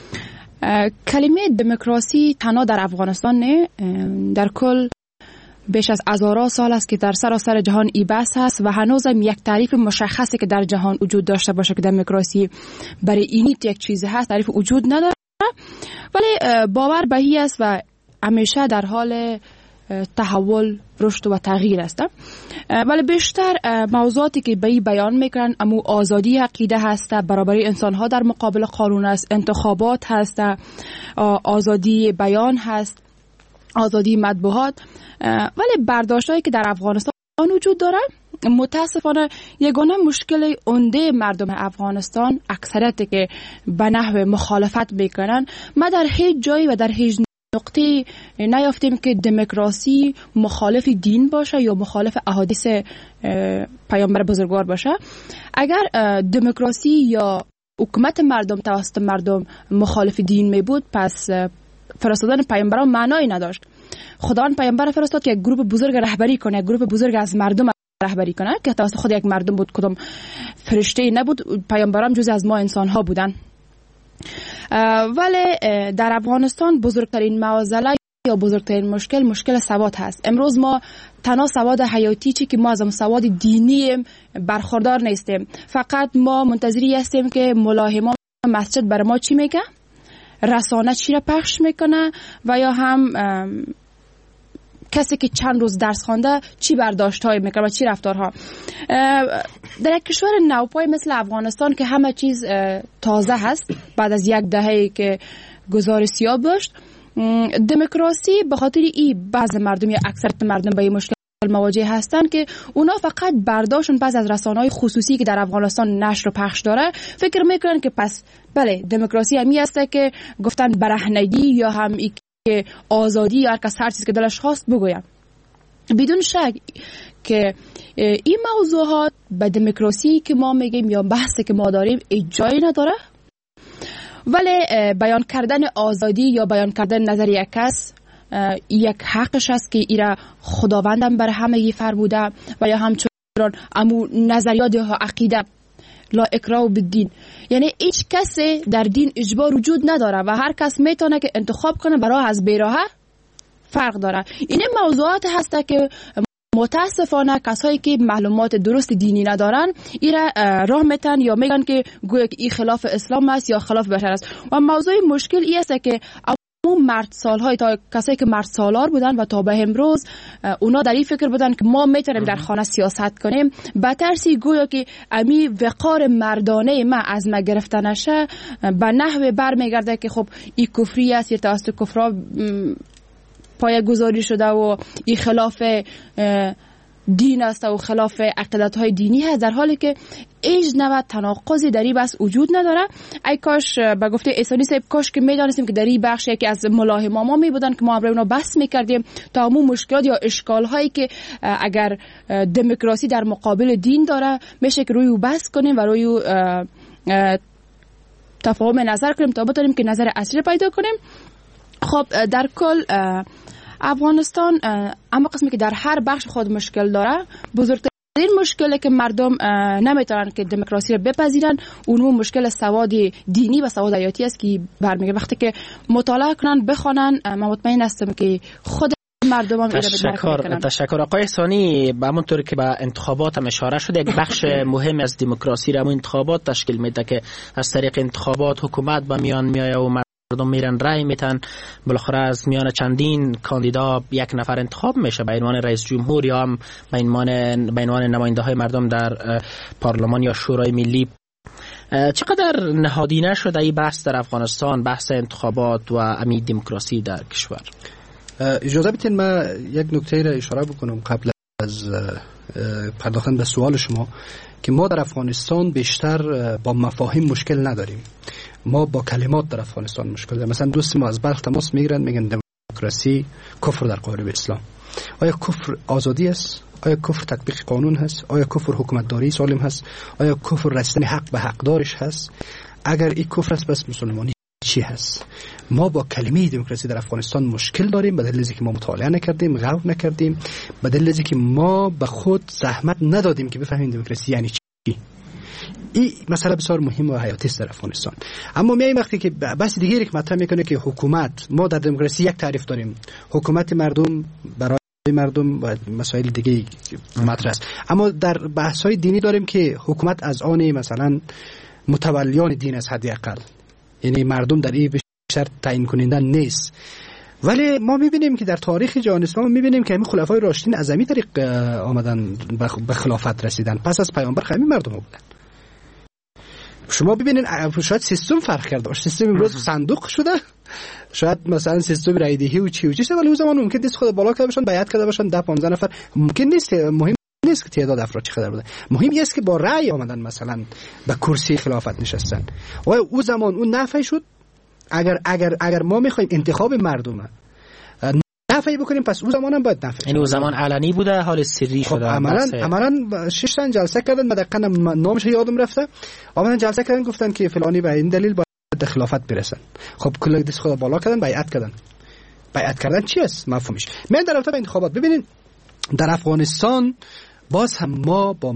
کلمه دموکراسی تنها در افغانستان نه، در کل بیش از هزارها سال است که در سراسر جهان ای بحث هست و هنوز هم یک تعریف مشخصی که در جهان وجود داشته باشه که دموکراسی برای اینیت یک چیز هست تعریف وجود نداره، ولی باور به این است و همیشه در حال تحول، رشد و تغییر است. ولی بیشتر موضوعاتی که به این بیان میکنن امو آزادی عقیده هست، برابری انسان ها در مقابل قانون است، انتخابات هست، آزادی بیان هست، آزادی مطبوعات. ولی برداشتایی که در افغانستان وجود داره متاسفانه یگانه مشکل عمده مردم افغانستان اکثریت که به نحو مخالفت میکنن، ما در هیچ جایی و در هیچ نقطه نیافتیم که دموکراسی مخالف دین باشه یا مخالف احادیث پیامبر بزرگوار باشه. اگر دموکراسی یا حکومت مردم توسط مردم مخالف دین می بود، پس فرستادن پیامبران معنایی نداشت. خداوند پیامبر فرستاد که یک گروه بزرگ رهبری کنه، یک گروه بزرگ از مردم رهبری کنه که توسط خود یک مردم بود، کدام فرشته نبود. پیامبران جز از ما انسان ها بودن. ولی در افغانستان بزرگترین معضله یا بزرگترین مشکل مشکل سواد هست. امروز ما تنها سواد حیاتی چی که ما از سواد دینی برخوردار نیستیم، فقط ما منتظری هستیم که ملاهمان مسجد برای ما چی میگه، رسانه چی را پخش میکنه و یا هم کسی که چند روز درس خوانده چی برداشت‌های میکنه و چی رفتارها. در یک کشور نوپای مثل افغانستان که همه چیز تازه هست بعد از یک دهه که گزارش سیاه داشت، دموکراسی به خاطر این بعض مردم یا اکثریت مردم به این مشکل مواجه هستن که اونا فقط برداشتن بعض از رسانه‌های خصوصی که در افغانستان نشر و پخش داره فکر میکنن که پس بله دموکراسی همی هسته که گفتن برهنگی یا هم ای که آزادی یا هر کس هر چیز که دلش خواست بگویم. بدون شک که این موضوعات به دموکراسی که ما میگیم یا بحثی که ما داریم جایی نداره، ولی بیان کردن آزادی یا بیان کردن نظر یک کس یک حقش است که ایرا خداوندم بر همه فرموده و یا همچنان امو نظریات یا عقیده لا اکراه بالدین، یعنی هیچ کسی در دین اجبار وجود نداره و هر کس میتونه که انتخاب کنه برای از بیراهه فرق داره. این موضوعات هسته که متاسفانه کسایی که معلومات درست دینی ندارن ایرا راه میتن یا میگن که گویا که این خلاف اسلام است یا خلاف بشر است. و موضوع مشکل این است که اون مرد سالهای تا کسایی که مرد سالار بودن و تا به امروز اونا در این فکر بودن که ما میتونیم در خانه سیاست کنیم، به ترسی گویا که امی وقار مردانه ما از ما گرفته نشه به نحو برمیگرده که خب این کفری است یا توسط کفرا پایه گذاری شده و این خلاف دین است و خلاف عقیدت های دینی هست، در حالی که ایج نوع تناقضی در این بحث وجود نداره. ای کاش به گفته احسانی صاحب کاش که میدانستیم که در این بخش یکی از ملاهمان ما می بودن که ما برای اونا بحث میکردیم تا همون مشکلات یا اشکال هایی که اگر دموکراسی در مقابل دین داره میشه که روی او بحث کنیم و روی او تفاهم نظر کنیم تا بتونیم که نظر اصلی پیدا کنیم. خب در کل افغانستان اما قسمی که در هر بخش خود مشکل داره، بزرگترین مشکلی که مردم نمیتونن که دموکراسی رو بپذیرن اون مشکل سواد دینی و سواد حیاتی است که برمیگه. وقتی که مطالعه کنن بخونن من مطمئن هستم که خود مردم هم تشکر تشکر آقای احسانی. به همون طور که به انتخابات هم اشاره شده، یک بخش مهم از دموکراسی را انتخابات تشکیل میده که از طریق انتخابات حکومت به میان میایه و مردم میرن رای میتن، بالاخره از میان چندین کاندیدا یک نفر انتخاب میشه به عنوان رئیس جمهور یا هم به عنوان به عنوان نماینده های مردم در پارلمان یا شورای ملی. چقدر نهادینه شده این بحث در افغانستان، بحث انتخابات و امی دموکراسی در کشور؟ اجازه بدین ما یک نکته را اشاره بکنم قبل از پرداختن به سوال شما که ما در افغانستان بیشتر با مفاهیم مشکل نداریم، ما با کلمات در افغانستان مشکل داریم. مثلا دوست ما از بلخ تماس میگیرن میگن دموکراسی کفر در قالب اسلام. آیا کفر آزادی است؟ آیا کفر تطبیق قانون هست؟ آیا کفر حکومتداری سالم هست؟ آیا کفر رسیدن حق به حقدارش هست؟ اگر این کفر است بس مسلمانی چی هست؟ ما با کلمه دموکراسی در افغانستان مشکل داریم به دلیل اینکه ما مطالعه نکردیم، غور نکردیم، به دلیل اینکه ما به خود زحمت ندادیم که بفهمیم دموکراسی یعنی چی. این مسئله بسیار مهم و حیاتی است در افغانستان. اما میایم وقتی که بحث دیگری که مطرح میکنه که حکومت، ما در دموکراسی یک تعریف داریم، حکومت مردم برای مردم و مسائل دیگه مطرح است. اما در بحث های دینی داریم که حکومت از آن مثلا متولیان دین از حد اقل، یعنی مردم در این بیشتر تعیین کننده نیست. ولی ما میبینیم که در تاریخ جهان اسلام میبینیم که همین خلفای راشدین از همین طریق آمدن به خلافت رسیدن، پس از پیامبر همین مردم بودن. شما ببینید شاید سیستم فرق کرده باشه، سیستم امروز صندوق شده، شاید مثلا سیستم رایدهی و چی و چی، ولی اون زمان ممکن نیست خود بالا کرده باشن، بیعت کرده باشن ده پانزده نفر، ممکن نیست. مهم نیست که تعداد افراد چقدر بوده، مهم است که با رأی آمدن مثلا به کرسی خلافت نشستن. و اون زمان اون نفع شد. اگر اگر اگر ما میخوایم انتخاب مردم نفعی بکنیم پس اون زمان هم باید نفع. یعنی اون زمان علنی بوده، حال سری شده. عملاً عملاً شش تا جلسه کردن، مدقاً نامش یادم رفته. آمدن جلسه کردن گفتن که فلانی به این دلیل باید به خلافت برسن. خب کل دست خود بالا کردن، بیعت کردن. بیعت کردن چی است؟ مفهومش. من در رابطه با انتخابات ببینید در افغانستان باز هم ما با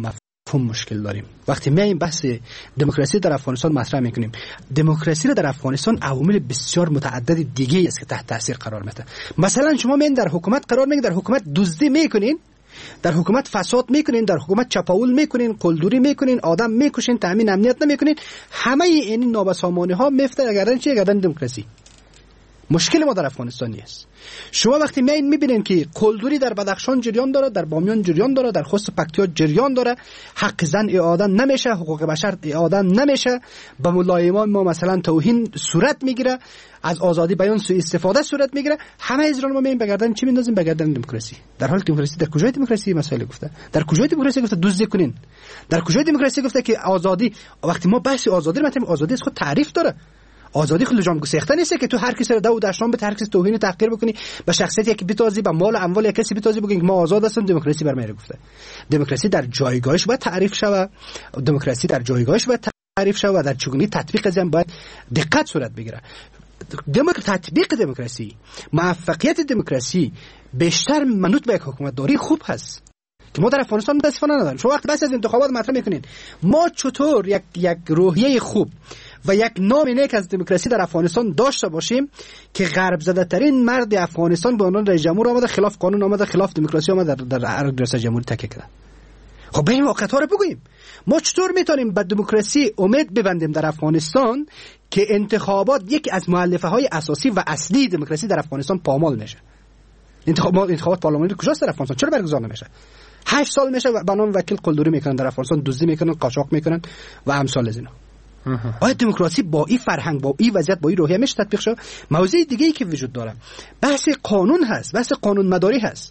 مشکل داریم. وقتی ما این بحث دموکراسی در افغانستان مطرح میکنیم، دموکراسی را در افغانستان عوامل بسیار متعدد دیگه است که تحت تاثیر قرار میده. مثلا شما میین در حکومت قرار میگیرید، در حکومت دزدی میکنین، در حکومت فساد میکنین، در حکومت چپاول میکنین، قلدری میکنین، آدم میکشین، تامین امنیت نمیکنین، همه این نابسامانی ها میفته گردن چیه؟ گردن دموکراسی. مشکل ما در افغانستان است. شما وقتی میین میبینین که قلدری در بدخشان جریان داره، در بامیان جریان داره، در خوست پکتیا جریان داره، حق زن اعاده نمیشه، حقوق بشر اعاده نمیشه، به ملایمان ما مثلا توهین صورت میگیره، از آزادی بیان سوء استفاده صورت میگیره، همه اجرا ما میین بگردن چی میندازیم؟ بگردن دموکراسی. در حال دموکراسی در کجای دموکراسی مسائل گفته؟ در کجای دموکراسی گفته دزدی کنین؟ در کجای دموکراسی گفته که آزادی؟ وقتی ما بحث آزادی رو میگیم، آزادی از خود تعریف داره. آزادی خود لجام گسیخته نیست که تو هر کسی رو دو دشنام به هر کسی توهین تحقیر بکنی، به شخصیت یکی بتازی، به مال اموال یک کسی بتازی، بگین ما آزاد هستیم. دموکراسی بر من گفته دموکراسی در جایگاهش باید تعریف شود، دموکراسی در جایگاهش باید تعریف شود و در چگونگی تطبیق از آن باید دقت صورت بگیره. دموکراسی، تطبیق دموکراسی، موفقیت دموکراسی بیشتر منوط به یک حکومت داری خوب هست که ما در افغانستان متاسفانه نداریم. شما وقتی بحث از انتخابات مطرح میکنید، ما چطور یک یک روحیه خوب و یک نام نیک از دموکراسی در افغانستان داشته باشیم که غرب زده ترین مرد افغانستان به عنوان رئیس جمهور آمده، خلاف قانون آمده، خلاف دموکراسی آمده، در در ریاست جمهوری تکیه کرده. خب به این واقعیت ها رو بگوییم. ما چطور میتونیم به دموکراسی امید ببندیم در افغانستان که انتخابات یکی از مؤلفه های اساسی و اصلی دموکراسی در افغانستان پامال نشه؟ انتخابات انتخابات پارلمانی کجاست در افغانستان؟ چرا برگزار نمیشه؟ هشت سال میشه به نام وکیل قلدری میکنن در افغانستان، دزدی میکنن، قاچاق میکنن و امثال از اینا. آیا دموکراسی با این فرهنگ، با این وضعیت، با این روحیه میشه تطبیق شد؟ موضوع دیگه ای که وجود داره بحث قانون هست، بحث قانون مداری هست،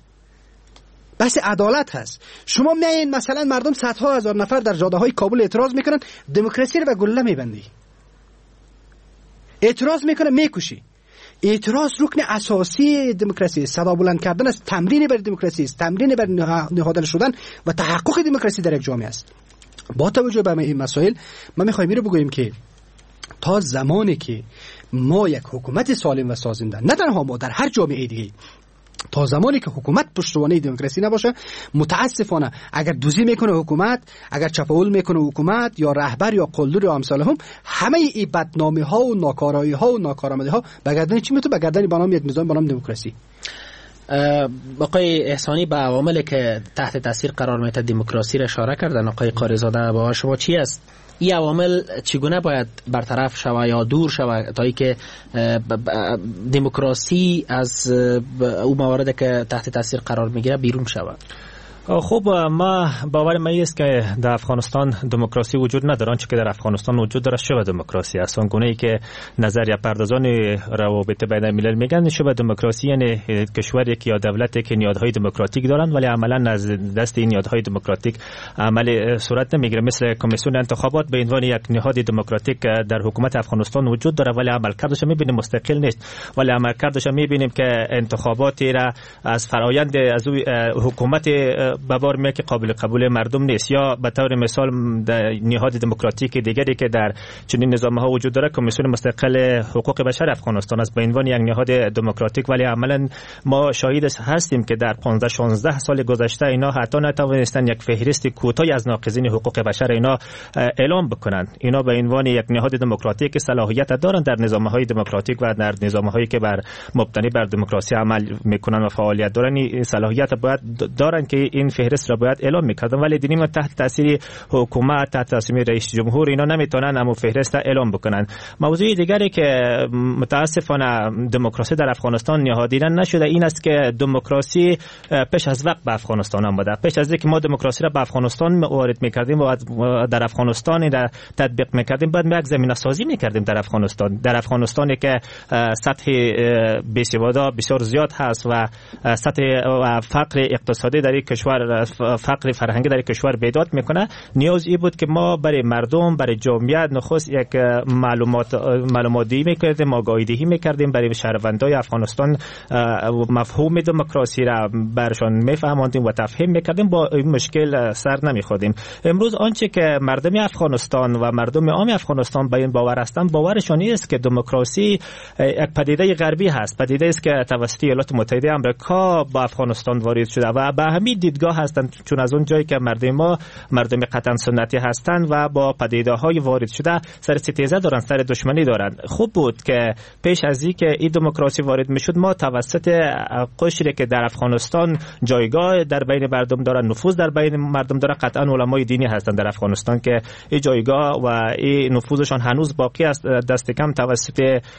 بحث عدالت هست. شما میایین مثلا مردم صدها هزار نفر در جاده های کابل اعتراض میکنن، دموکراسی رو به گله میبندی، اعتراض میکنه میکشی. اعتراض رکن اساسی دموکراسی است. صدا بلند کردن از تمرین بر دموکراسی است، تمرین بر نهادینه شدن و تحقق دموکراسی در یک جامعه است. با توجه به این مسائل ما میخوایم این رو بگوییم که تا زمانی که ما یک حکومت سالم و سازنده، نه تنها ما، در هر جامعه دیگه، تا زمانی که حکومت پشتوانه دموکراسی نباشه، متاسفانه اگر دوزی میکنه حکومت، اگر چپاول میکنه حکومت، یا رهبر یا قلدر یا امثال هم، همه این بدنامی ها و ناکارایی ها و ناکارآمدی ها به گردن چی میتونه؟ به گردن بنام یک نظام بنام دموکراسی. آقای احسانی به عواملی که تحت تاثیر قرار میده دموکراسی را اشاره کردن. آقای قاریزاده، با شما چی است؟ این عوامل چگونه باید برطرف شود یا دور شود تا اینکه دموکراسی از اون مواردی که تحت تاثیر قرار میگیره بیرون شود؟ خب ما باور ما است که در افغانستان دموکراسی وجود نداره. آنچه که در افغانستان وجود داره شبه دموکراسی است. اون گونه‌ای که نظریه پردازان روابط بین الملل میگن شبه دموکراسی یعنی کشوری که یا دولتی که نیازهای دموکراتیک دارن ولی عملا از دست این نیازهای دموکراتیک عمل صورت نمیگیره. مثل کمیسیون انتخابات به عنوان یک نهاد دموکراتیک در حکومت افغانستان وجود داره ولی عملکردش میبینیم مستقل نیست، ولی عملکردش میبینیم که انتخاباتی را از فرآیند از حکومت به بار میاد که قابل قبول مردم نیست. یا به طور مثال نهاد دموکراتیک دیگری که در چنین نظام‌ها وجود داره کمیسیون مستقل حقوق بشر افغانستان است به عنوان یک نهاد دموکراتیک، ولی عملا ما شاهد هستیم که در پانزده شانزده سال گذشته اینا حتی نتوانستن یک فهرست کوتاهی از ناقضین حقوق بشر اینا اعلام بکنن. اینا به عنوان یک نهاد دموکراتیک صلاحیت دارن در نظام‌های دموکراتیک و در نظام‌هایی که بر مبتنی بر دموکراسی عمل میکنن و فعالیت دارن این صلاحیت باید دارن که این فهرست را باید اعلام میکردن، ولی دیدیم تحت تاثیر حکومت، تحت تاثیر رئیس جمهور اینا نمیتونن اما فهرست اعلام بکنن. موضوع دیگری که متاسفانه دموکراسی در افغانستان نهادینه نشده این است که دموکراسی پیش از وقت به افغانستان آمده. پیش از اینکه ما دموکراسی را به افغانستان وارد میکردیم و در افغانستان را تطبیق میکردیم بعد یک زمینه سازی میکردیم در افغانستان. در افغانستانی که سطح بیسوادا بسیار زیاد هست و سطح فقر اقتصادی در کشور، فقر فرهنگی در کشور بیداد میکنه، نیاز ای بود که ما برای مردم، برای جامعه نخست یک معلومات معلوماتی میکردیم، آگاهی میکردیم برای شهروندای افغانستان، مفهوم دموکراسی را برشان میفهماندیم و تفهیم میکردیم، با این مشکل سر نمیخوردیم. امروز آنچه که مردم افغانستان و مردم عام افغانستان به این باور هستند، باورشان است که دموکراسی یک پدیده غربی هست، پدیده است که توسط ایالات متحده آمریکا با افغانستان وارد شده و به همین دیدگاه جایگاه هستند، چون از اون جایی که مردم ما مردم قطعا سنتی هستند و با پدیده‌های وارد شده سر ستیزه دارن، سر دشمنی دارن. خوب بود که پیش از اینکه این دموکراسی وارد میشد ما توسط قشری که در افغانستان جایگاه در بین مردم دارن، نفوذ در بین مردم دارن، قطعا علمای دینی هستند در افغانستان که این جایگاه و این نفوذشان هنوز باقی است. دست کم توسط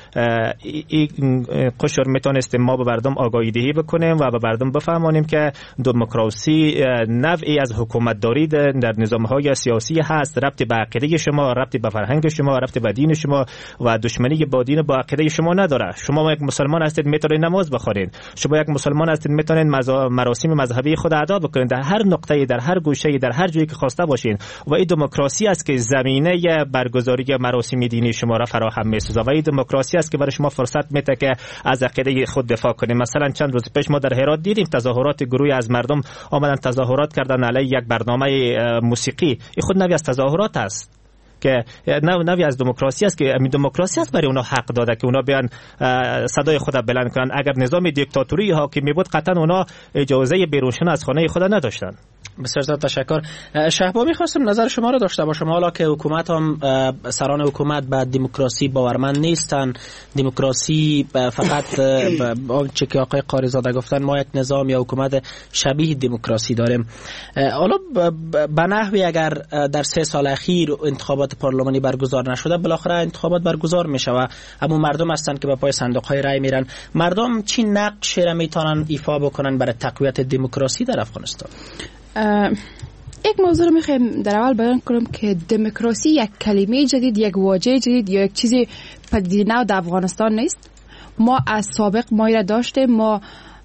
این قشر میتونستیم ما به مردم آگاهی دهی بکنیم و به مردم بفهمانیم که دموکراسی نوعی از حکومت داری در نظام‌های سیاسی هست، ربطی به عقیده شما، ربطی به فرهنگ شما، ربطی به دین شما و دشمنی با دین با عقیده شما نداره. شما یک مسلمان هستید میتونید نماز بخورید، شما یک مسلمان هستید میتونید مراسم مذهبی خود ادا بکنید در هر نقطه، در هر گوشه، در هر جایی که خواسته باشین. و این دموکراسی است که زمینه برگزاری مراسم دینی شما را فراهم می‌سازه و این دموکراسی است که برای شما فرصت میده که از عقیده خود دفاع کنید. مثلا چند روز پیش ما در هرات دیدیم تظاهرات گروهی از مردم آمدن تظاهرات کردن علیه یک برنامه موسیقی. این خود نوعی از تظاهرات است که نوعی از دموکراسی است که همین دموکراسی است برای اونا حق داده که اونا بیان صدای خود بلند کنن. اگر نظام دیکتاتوری حاکم بود قطعا اونا اجازه بیرون شدن از خانه خود نداشتن. بسیار زیاد تشکر. شهبا می‌خواستم نظر شما رو داشته باشم. حالا که حکومت هم سران حکومت به دموکراسی باورمند نیستن، دموکراسی فقط آنچه که آقای قاریزاده گفتن ما یک نظام یا حکومت شبیه دموکراسی داریم. حالا به نحوی اگر در سه سال اخیر انتخابات پارلمانی برگزار نشده بالاخره انتخابات برگزار میشه و همون مردم هستن که به پای صندوق‌های رای میرن. مردم چی نقشی را میتونن ایفا بکنن برای تقویت دموکراسی در افغانستان؟ یک موضوع رو میخوایم در اول بیان کنم که دموکراسی یک کلمه جدید، یک واژه جدید یا یک چیزی پدیده نو در افغانستان نیست. ما از سابق ما را داشتیم. ما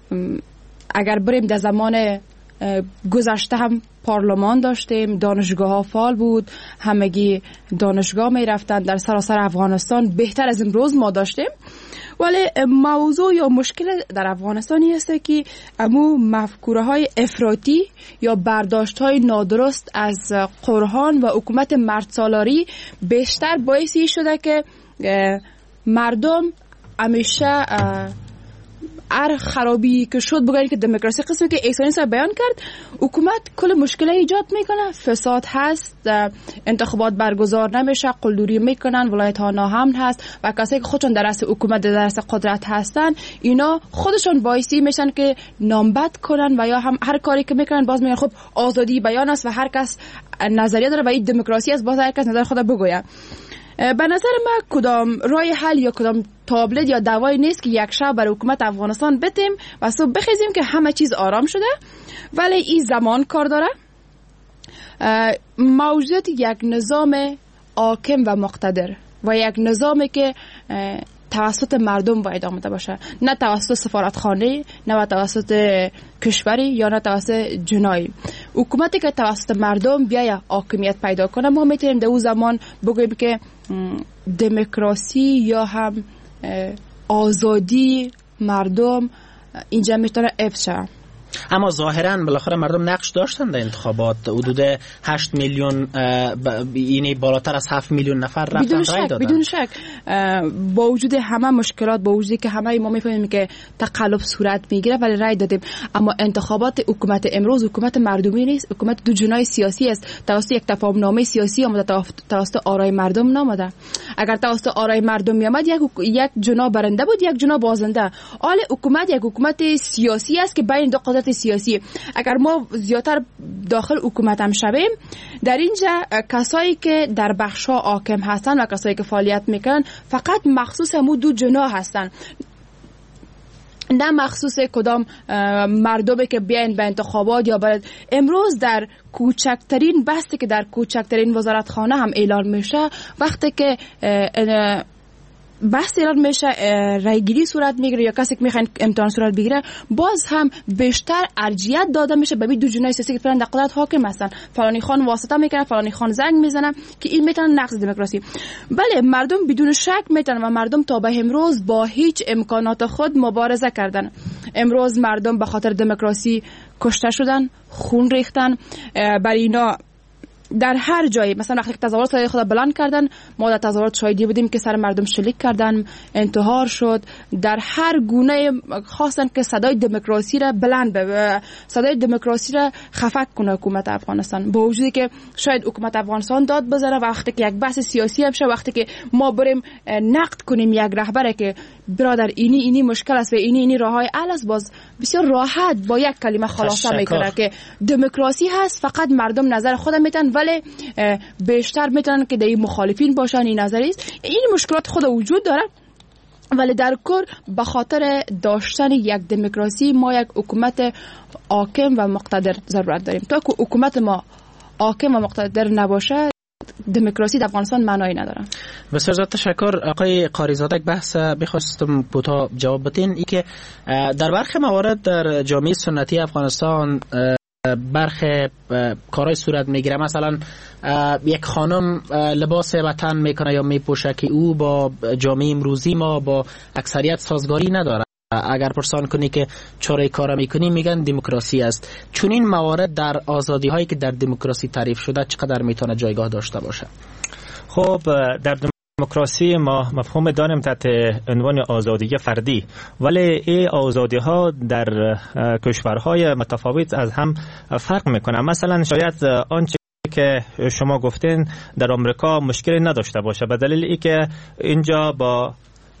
اگر بریم در زمان گذشته هم پارلمان داشتیم، دانشگاه ها فعال بود، همگی دانشگاه می رفتن در سراسر افغانستان، بهتر از امروز ما داشتیم. ولی موضوع یا مشکل در افغانستانی است که امو مفکوره های افراطی یا برداشت های نادرست از قرآن و حکومت مردسالاری بیشتر باعثی شده که مردم همیشه هر خرابی که شد بگن که دموکراسی قسمی که ایسانی سر بیان کرد، حکومت کل مشکل ایجاد میکنه، فساد هست، انتخابات برگزار نمیشه، قلدری میکنن، ولایت ها ناامن هست و کسایی که خودشون در رأس حکومت در رأس قدرت هستن اینا خودشون باعثی میشن که نامبد کنن و یا هم هر کاری که میکنن باز میگن خب آزادی بیان است و هر کس نظریه داره و این دموکراسی است، باز هر کس نظر خود بگوید. به نظر من کدام راه حل یا کدام تابلت یا دوایی نیست که یک شب برای حکومت افغانستان بتیم و صبح بخیزیم که همه چیز آرام شده، ولی این زمان کار داره. موجودیت یک نظام حاکم و مقتدر و یک نظامی که توسط مردم باید آمده باشه، نه توسط سفارتخانه، نه توسط کشوری یا نه توسط جنایی. حکومتی که توسط مردم بیای حاکمیت پیدا کنه ما میتونیم در اون زمان بگویم که دموکراسی یا هم آزادی مردم اینجا میتونه حفظ شه. اما ظاهرا بالاخره مردم نقش داشتن در انتخابات. حدود هشت میلیون یعنی بالاتر از هفت میلیون نفر رفتن رای دادن. بدون شک با وجود همه مشکلات، با وجودی که همه ما میفهمیم که تقلب صورت میگیره ولی رای دادیم. اما انتخابات حکومت امروز حکومت مردمی نیست، حکومت دو جناح سیاسی است. توسط یک تفاهم نامه سیاسی آمده، توسط آرای مردم نامده. اگر توسط آرای مردم میامد یک یک جناح برنده بود، یک جناح بازنده. حال حکومت یک حکومت سیاسی است که بین دو قدرت سیاسی. اگر ما زیادتر داخل حکومت هم شویم، در اینجا کسایی که در بخش‌ها حاکم هستن و کسایی که فعالیت میکنن فقط مخصوص همون دو جناح هستن، نه مخصوص کدام مردمی که بیاین به انتخابات یا باید. امروز در کوچکترین بسته که در کوچکترین وزارتخانه هم اعلان میشه، وقتی که بحث اعلان میشه رایگیری صورت میگیره یا کسی که میخواد امتحان صورت بگیره، باز هم بیشتر ارجحیت داده میشه به دو جناح سیاسی که فعلا در قدرت حاکم هستن. فلانی خان واسطه میکنه، فلانی خان زنگ میزنه که این میتونه نقض دموکراسی. بله مردم بدون شک میتونن و مردم تا به امروز با هیچ امکانات خود مبارزه کردن. امروز مردم به خاطر دموکراسی کشته شدن، خون ریختن. برای اینا در هر جایی مثلا وقتی که تظاهرات خود بلند کردن ما در تظاهرات شاهدی بودیم که سر مردم شلیک کردن، انتحار شد. در هر گونه خواستن که صدای دموکراسی را بلند به صدای دموکراسی را خفک کنه حکومت افغانستان، با وجودی که شاید حکومت افغانستان داد بزنه وقتی که یک بحث سیاسی بشه، وقتی که ما بریم نقد کنیم یک رهبر که برادر اینی اینی مشکل است و اینی اینی راههای حل است، باز بسیار راحت با یک کلمه خلاصه میکنه که دموکراسی هست، فقط مردم نظر خود میتن، ولی بیشتر میتونن که در مخالفین باشن. این نظری است، این مشکلات خود وجود داره، ولی در کل به خاطر داشتن یک دموکراسی ما یک حکومت حاکم و مقتدر ضرورت داریم. تا که حکومت ما حاکم و مقتدر نباشه دموکراسی در افغانستان معنایی نداره. بسیار زیاد تشکر. آقای قاریزاده یک بحث بخواستم کوتاه جواب بدین، ای که در برخی موارد در جامعه سنتی افغانستان برخی کارهای صورت میگیره، مثلا یک خانم لباس وطن میکنه یا میپوشه که او با جامعه امروزی ما با اکثریت سازگاری نداره. اگر پرسان کنی که چاره کارا میکنی میگن دموکراسی است. چون این موارد در آزادی هایی که در دموکراسی تعریف شده چقدر میتونه جایگاه داشته باشه؟ خب در دموکراسی ما مفهوم داریم تحت عنوان آزادی فردی، ولی این آزادی ها در کشورهای متفاوت از هم فرق میکنه. مثلا شاید آنچه که شما گفتین در آمریکا مشکلی نداشته باشه، به دلیل اینکه اینجا با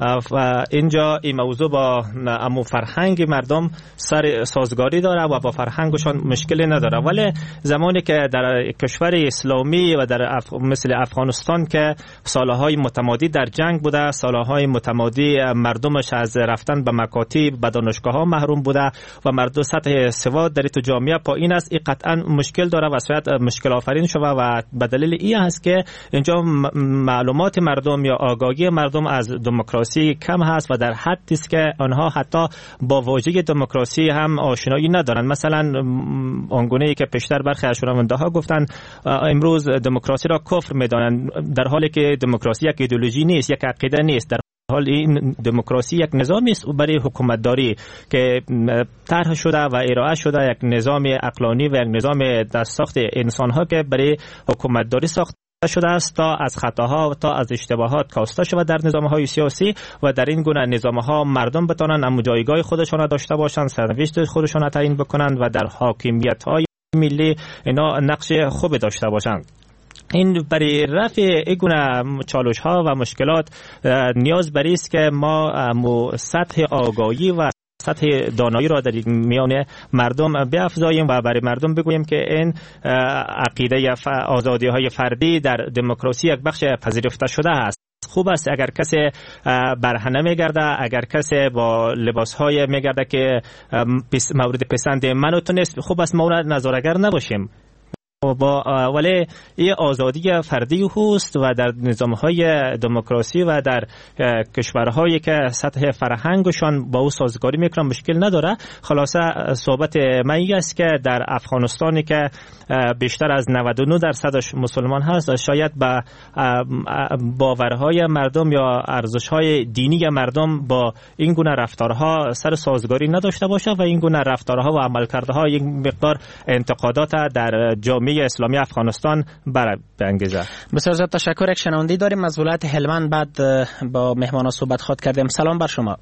و اینجا این موضوع با امو فرهنگ مردم سر سازگاری داره و با فرهنگشان مشکلی نداره. ولی زمانی که در کشور اسلامی و در اف... مثل افغانستان که سالهای متمادی در جنگ بوده، سالهای متمادی مردمش از رفتن به مکاتب به دانشگاه ها محروم بوده و مردم سطح سواد در تو جامعه پایین است، این قطعا مشکل داره و شاید مشکل آفرین شده و به دلیل این است که اینجا معلومات مردم یا آگاهی مردم از دموکراسی کم هست و در حدی است که آنها حتی با واژه دموکراسی هم آشنایی ندارند. مثلا آنگونه‌ای که پیشتر برخی از شنونده‌ها گفتن امروز دموکراسی را کفر می‌دانند، در حالی که دموکراسی یک ایدئولوژی نیست، یک عقیده نیست. در حال این دموکراسی یک نظامی است برای حکومتداری که طرح شده و ارائه شده، یک نظام عقلانی و یک نظام دستساخت انسان‌ها که برای حکومتداری ساخت شده است تا از خطاها تا از اشتباهات کاسته شود در نظام‌های سیاسی و در این گونه نظام‌ها مردم بتوانند هم جایگاه خودشان داشته باشند، سرنوشت خودشان تعیین بکنند و در حاکمیت‌های ملی اینا نقش خوب داشته باشند. این برای رفع این گونه چالش‌ها و مشکلات نیاز بر است که ما سطح آگاهی و سطح دانایی را در میان مردم بیافزاییم و برای مردم بگوییم که این عقیده آزادی های فردی در دموکراسی یک بخش پذیرفته شده است. خوب است اگر کسی برهنه میگرده، اگر کسی با لباس های میگرده که مورد پسند من و تو نیست، خوب است ما اون نظاره‌گر نباشیم. با ولی این آزادی فردی هست و در نظام‌های دموکراسی و در کشورهایی که سطح فرهنگشان با او سازگاری میکنن مشکل نداره. خلاصه صحبت من است که در افغانستانی که بیشتر از نود و نه درصدش مسلمان هست، شاید با باورهای مردم یا ارزش‌های دینی مردم با این گونه رفتارها سر سازگاری نداشته باشه و این گونه رفتارها و عملکردها یک مقدار انتقادات در جامعه اسلامی افغانستان برانگیزه. بسیار زیاد تشکر. یک شنونده داریم از ولایت هلمند، بعد با مهمانا صحبت خواهد کردیم. سلام بر شما.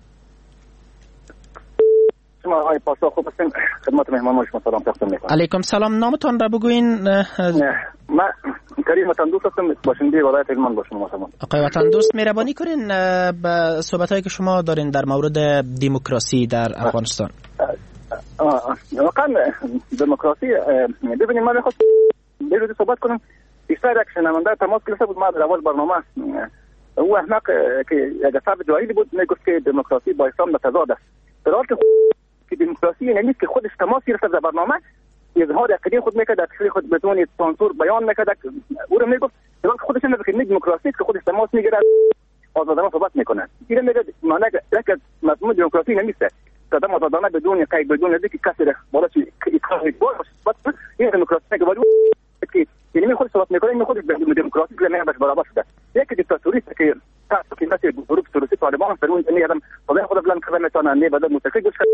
شما آقای پاسا خوب هستین؟ خدمت مهمانان شما سلام تقدیم می‌کنم. علیکم سلام. نامتون را بگوین. من کریم وطن دوست هستم، باشنده ولایت هلمند با شما هستم. آقای وطن دوست مهربانی کنین به صحبت‌هایی که شما دارین در مورد دموکراسی در افغانستان. واقعا دموکراسی ببینید، من خواست بیرون صحبت کنم. بیشتر یک شنونده تماس گرفته بود ما در اول برنامه، او احمق که یک صاحب جاهلی بود میگفت که دموکراسی با اسلام متضاد است، در حالی که دموکراسی یعنی نیست که خودش تماس گرفته در برنامه اظهار عقیده خود میکرد، عقیده خود بدون سانسور بیان میکرد، او رو میگفت در حالی که خودش نمیگه که دموکراسی که خودش تماس میگیره آزادانه صحبت میکنه. این میگه معنی که مفهوم دموکراسی نمیشه قدم آزادانه بدون قید بدون ذکر کسی را بالا چی اکراه بود. این دموکراسی که ولی که یعنی می خود صحبت میکنه، می خود دموکراسی که نه باش برابر شده. یک دیکتاتوری که تاسو کې داسې ګروپ سیاسي طالبان سره اون نه ادم په خپل بلان کړه متونه نه بدل متفق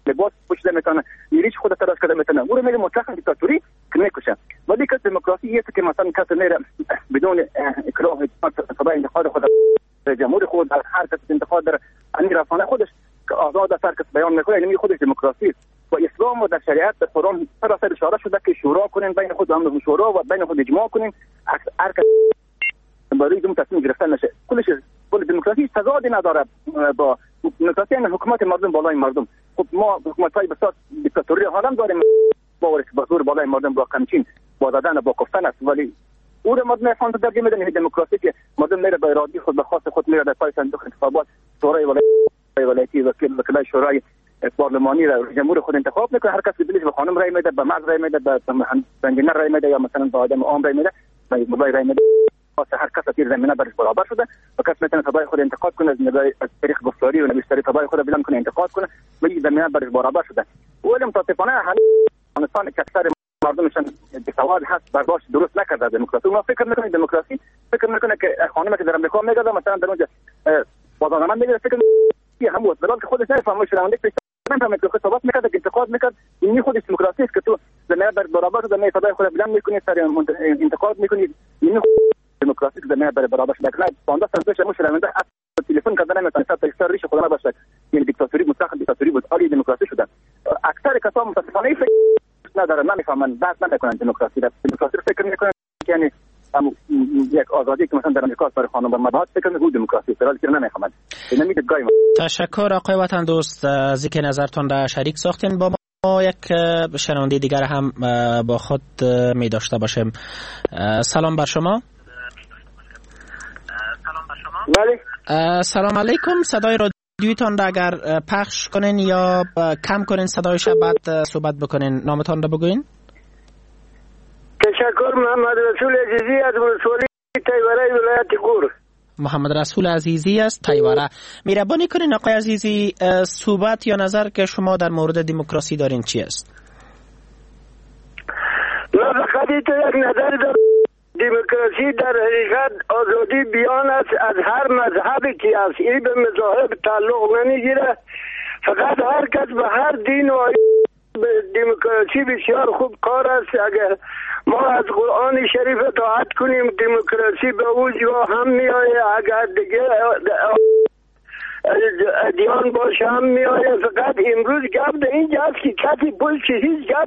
لباس پوشیده میکنه، نیروی خود تلاش کرده میکنه، او رو میگه مطلقاً دیکتاتوری که میکشه. ولی که دموکراسی یه که مثلا کسی میره بدون اکراه تبع انتقاد خود جمهور خود هر کس انتقاد در امیر افغان خودش که آزاد هر کس بیان میکنه، یعنی خودش دموکراسی و اسلام و در شریعت در قرآن سراسر اشاره شده که شورا کنین بین خود، هم شورا و بین خود اجماع کنین، هر کس برای دم تصمیم گرفتن نشه. کلش کل دموکراسی تضادی نداره با دموکراسی، یعنی حکومت مردم بالای مردم. خب ما حکومت‌های بسیار دیکتاتوری حالم داریم باور که با زور بالای مردم با کمچین با دادن با گفتن است، ولی او رو مردم افغان درجه میدن دموکراسی که مردم میره به ارادی خود به خواست خود میره در پای صندوق انتخابات، شورای ولایتی و وکلای شورای پارلمانی را جمهور خود انتخاب میکنه، هر کس که دلش به خانم رای میده، به مرد رای میده، به انجینر رای میده یا مثلا به آدم عام رای میده، به مولای رای میده. واسه هر کس تیر زمینه برش برابر شده و کس میتونه تبع خود انتقاد کنه، از طریق گفتاری و نوشتاری تبع خود بیان کنه انتقاد کنه، ولی زمینه برش برابر شده. ولی متاسفانه افغانستان که اکثر مردمشان بی‌سواد هست، برداشت درست نکرده دموکراسی. ما فکر میکنه دموکراسی فکر میکنه که خانمی که در امریکا میگه مثلا در اونجا بازارمند میگه، فکر میکنه همون دلال که خودش نفهمه شرمنده پیش نمیفهمه که خطابات میکرده که انتقاد میکرد، این خودش دموکراسی است که تو زمینه بر برابر شده، نه تبع خود بیان میکنی، سر انتقاد میکنی، این دموکراسی که زمینه بر برابر شده. نه پانزده سال پیش همون شرمنده تلفن کردن نمیتونه تا اکثر ریش خدا نباشه، یعنی دیکتاتوری مطلق دیکتاتوری بود، عالی دموکراسی شده. اکثر کسان متاسفانه فکر ندارن، نمیفهمن، درک نمیکنن دموکراسی را. دموکراسی رو فکر میکنن یعنی هم یک آزادی که مثلا در امریکا برای خانم و مردات فکر میکنن دموکراسی است، ولی که نمیفهمن. اینا میگه گایم. تشکر آقای وطن دوست از اینکه نظرتون را شریک ساختین با ما. یک شنونده دیگر هم با خود می داشته باشیم. سلام بر شما. سلام بر شما. بله. سلام علیکم. صدای رادیوتان را اگر پخش کنین یا کم کنین صدایش، بعد صحبت بکنین. نامتان را بگوین. تشکر. محمد رسول عزیزی از ولسوالی تیوره ولایت غور. محمد رسول عزیزی از تیوره. مهربانی کنین آقای عزیزی، صحبت یا نظر که شما در مورد دموکراسی دارین چی است؟ من فقط یک نظر دارم. دموکراسی در حقیقت آزادی بیان است از هر مذهبی که است. این به مذاهب تعلق نمیگیره، فقط هر کس به هر دین و به دموکراسی بسیار خوب کار است. اگر ما از قرآن شریف اطاعت کنیم دموکراسی به اوج و هم میآید، اگر دیگه ادیان باشه هم میآید. فقط امروز گپ در اینجا است که کسی پول که هیچ گپ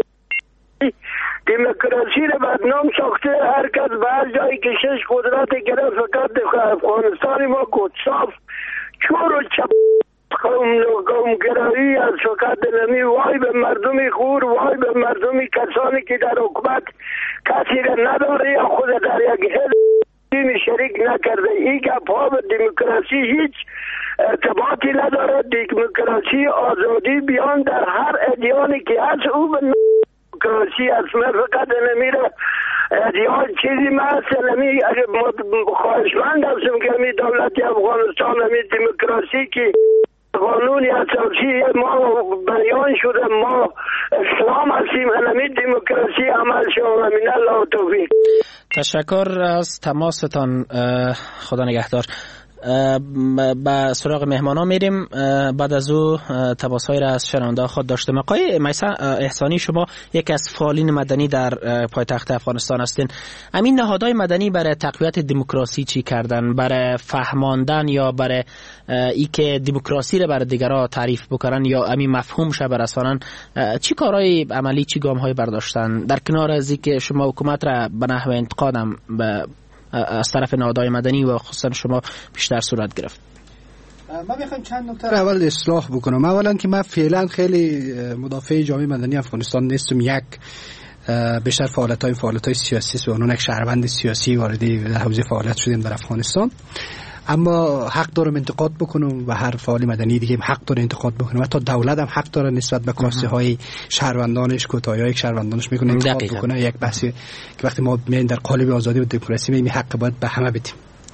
دموکراسی رو بدنام ساخته، هر کس به هر جایی که شش قدرت گرفت. فقط افغانستان ما کتساف چور و چپ قومگرایی از فقط دلمی. وای به مردم غور، وای به مردم کسانی که در حکومت کسی را نداره یا خود در یک حزب شریک نکرده. این گپ ها به دموکراسی هیچ ارتباطی نداره. دموکراسی آزادی بیان در هر ادیانی که هست، او به دموکراسی است. من فقط نمیره ادیان چیزی مثل نمی اگر خواهشمند هستم که همی دولت افغانستان همی دموکراسی که قانون اساسی ما بیان شده، ما اسلام هستیم، همی دموکراسی عمل شد. من الله توفیق. تشکر از تماستان. خدا نگهدار. به سراغ مهمانا میریم. بعد از او تماس‌های را از شنونده خود داشتیم. آقای میثم احسانی، شما یکی از فعالین مدنی در پایتخت افغانستان هستین. همین نهادهای مدنی برای تقویت دموکراسی چی کردن؟ برای فهماندن یا برای ای که دموکراسی را برای دیگران تعریف بکنن یا همین مفهومش برسانن، چی کارهای عملی، چی گام‌های برداشتن؟ در کنار از اینکه شما حکومت را به نحو انتقادم به از طرف نهادهای مدنی و خصوصا شما بیشتر صورت گرفت. من میخوام چند نکته اول اصلاح بکنم. اولا که من فعلا خیلی مدافع جامعه مدنی افغانستان نیستم. یک بیشتر فعالیت‌های فعالیت‌های سیاسی است و اونون یک شهروند سیاسی واردی در حوزه فعالیت شدیم در افغانستان، اما حق دارم انتقاد بکنم و هر فعال مدنی دیگه حق داره انتقاد بکنه و حتی دولت هم حق داره نسبت به کاسته های شهروندانش، کوتاهی‌های شهروندانش میکنه انتقاد بکنه. یک بحثی که وقتی ما میایم در قالب آزادی و دموکراسی میایم حق باید به همه بدیم.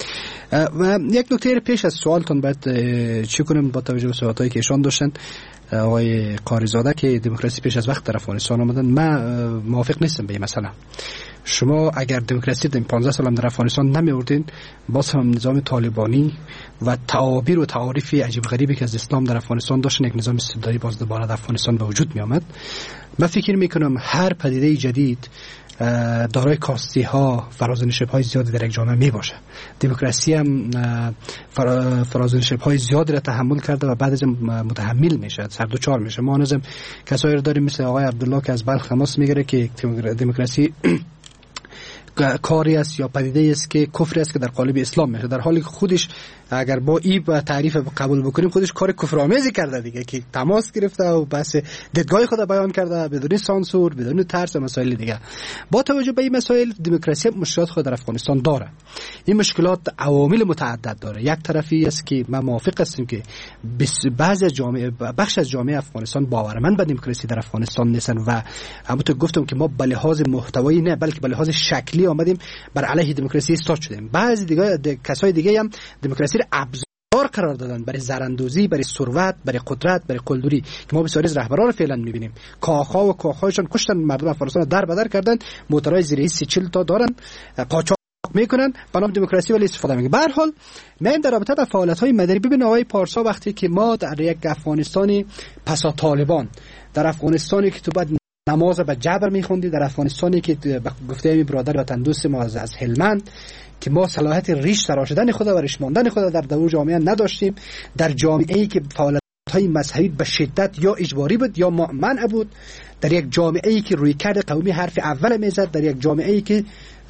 یک نکته پیش از سوالتون باید چی کنیم با توجه به صحبتایی که ایشان داشتن آقای قاریزاده که دموکراسی پیش از وقت در افغانستان آمدن، من موافق نیستم به این مسئله. شما اگر دموکراسی در پانزده سال در افغانستان نمی آوردین، باز هم نظام طالبانی و تعابیر و تعاریف عجیب غریبی که از اسلام در افغانستان داشتن، یک نظام استبدادی باز دوباره در افغانستان به وجود می آمد. من فکر می کنم هر پدیده جدید دارای کاستی ها، فرازنشیب های زیادی در یک جامعه می باشه. دموکراسی هم فرازنشیب های زیادی را تحمل کرده و بعد از متحمل میشه، سر دو چهار میشه. ما نظم کسایی رو داریم مثل آقای عبدالله که از بلخ تماس میگیره که دموکراسی کاری است یا پدیده است که کفری است که در قالب اسلام میشه، در حالی که خودش اگر با این تعریف قبول بکنیم خودش کار کفرآمیزی کرده دیگه، که تماس گرفته و بس دیدگاه خود بیان کرده بدون سانسور، بدون ترس و مسائل دیگه. با توجه به این مسائل دموکراسی مشکلات خود در افغانستان داره. این مشکلات عوامل متعدد داره. یک طرفی است که ما موافق هستیم که بعضی از جامعه بخش از جامعه افغانستان باورمند به دموکراسی در افغانستان نیستن و همونطور گفتم که ما به لحاظ محتوایی نه بلکه به لحاظ شکلی آمدیم بر علیه دموکراسی ایستاد شدیم. بعضی دیگه کسای دیگه هم دموکراسی را ابزار قرار دادن برای زراندوزی، برای ثروت، برای قدرت، برای قلدری که ما بسیاری از رهبران رو فعلا می‌بینیم. کاخا و کاخایشان کشتن، مردم افغانستان در بدر کردن، موتورهای زیر سی چهل تا دارن، قاچاق میکنن، به نام دموکراسی ولی استفاده میکنن. به هر حال من در رابطه با فعالیت‌های مدنی ببین آقای پارسا، وقتی که ما در یک افغانستانی پسا طالبان، در افغانستانی که تو بعد نماز به جبر میخوندی، در افغانستانی که گفته می برادر وطن دوست ما از, از هلمند که ما صلاحیت ریش تراشیدن خود و ریش ماندن خود در دور جامعه نداشتیم، در جامعه‌ای که فعالیت‌های مذهبی به شدت یا اجباری بود یا منع بود، در یک جامعه‌ای که رویکرد قومی حرف اول میزد، در یک جامعه‌ای که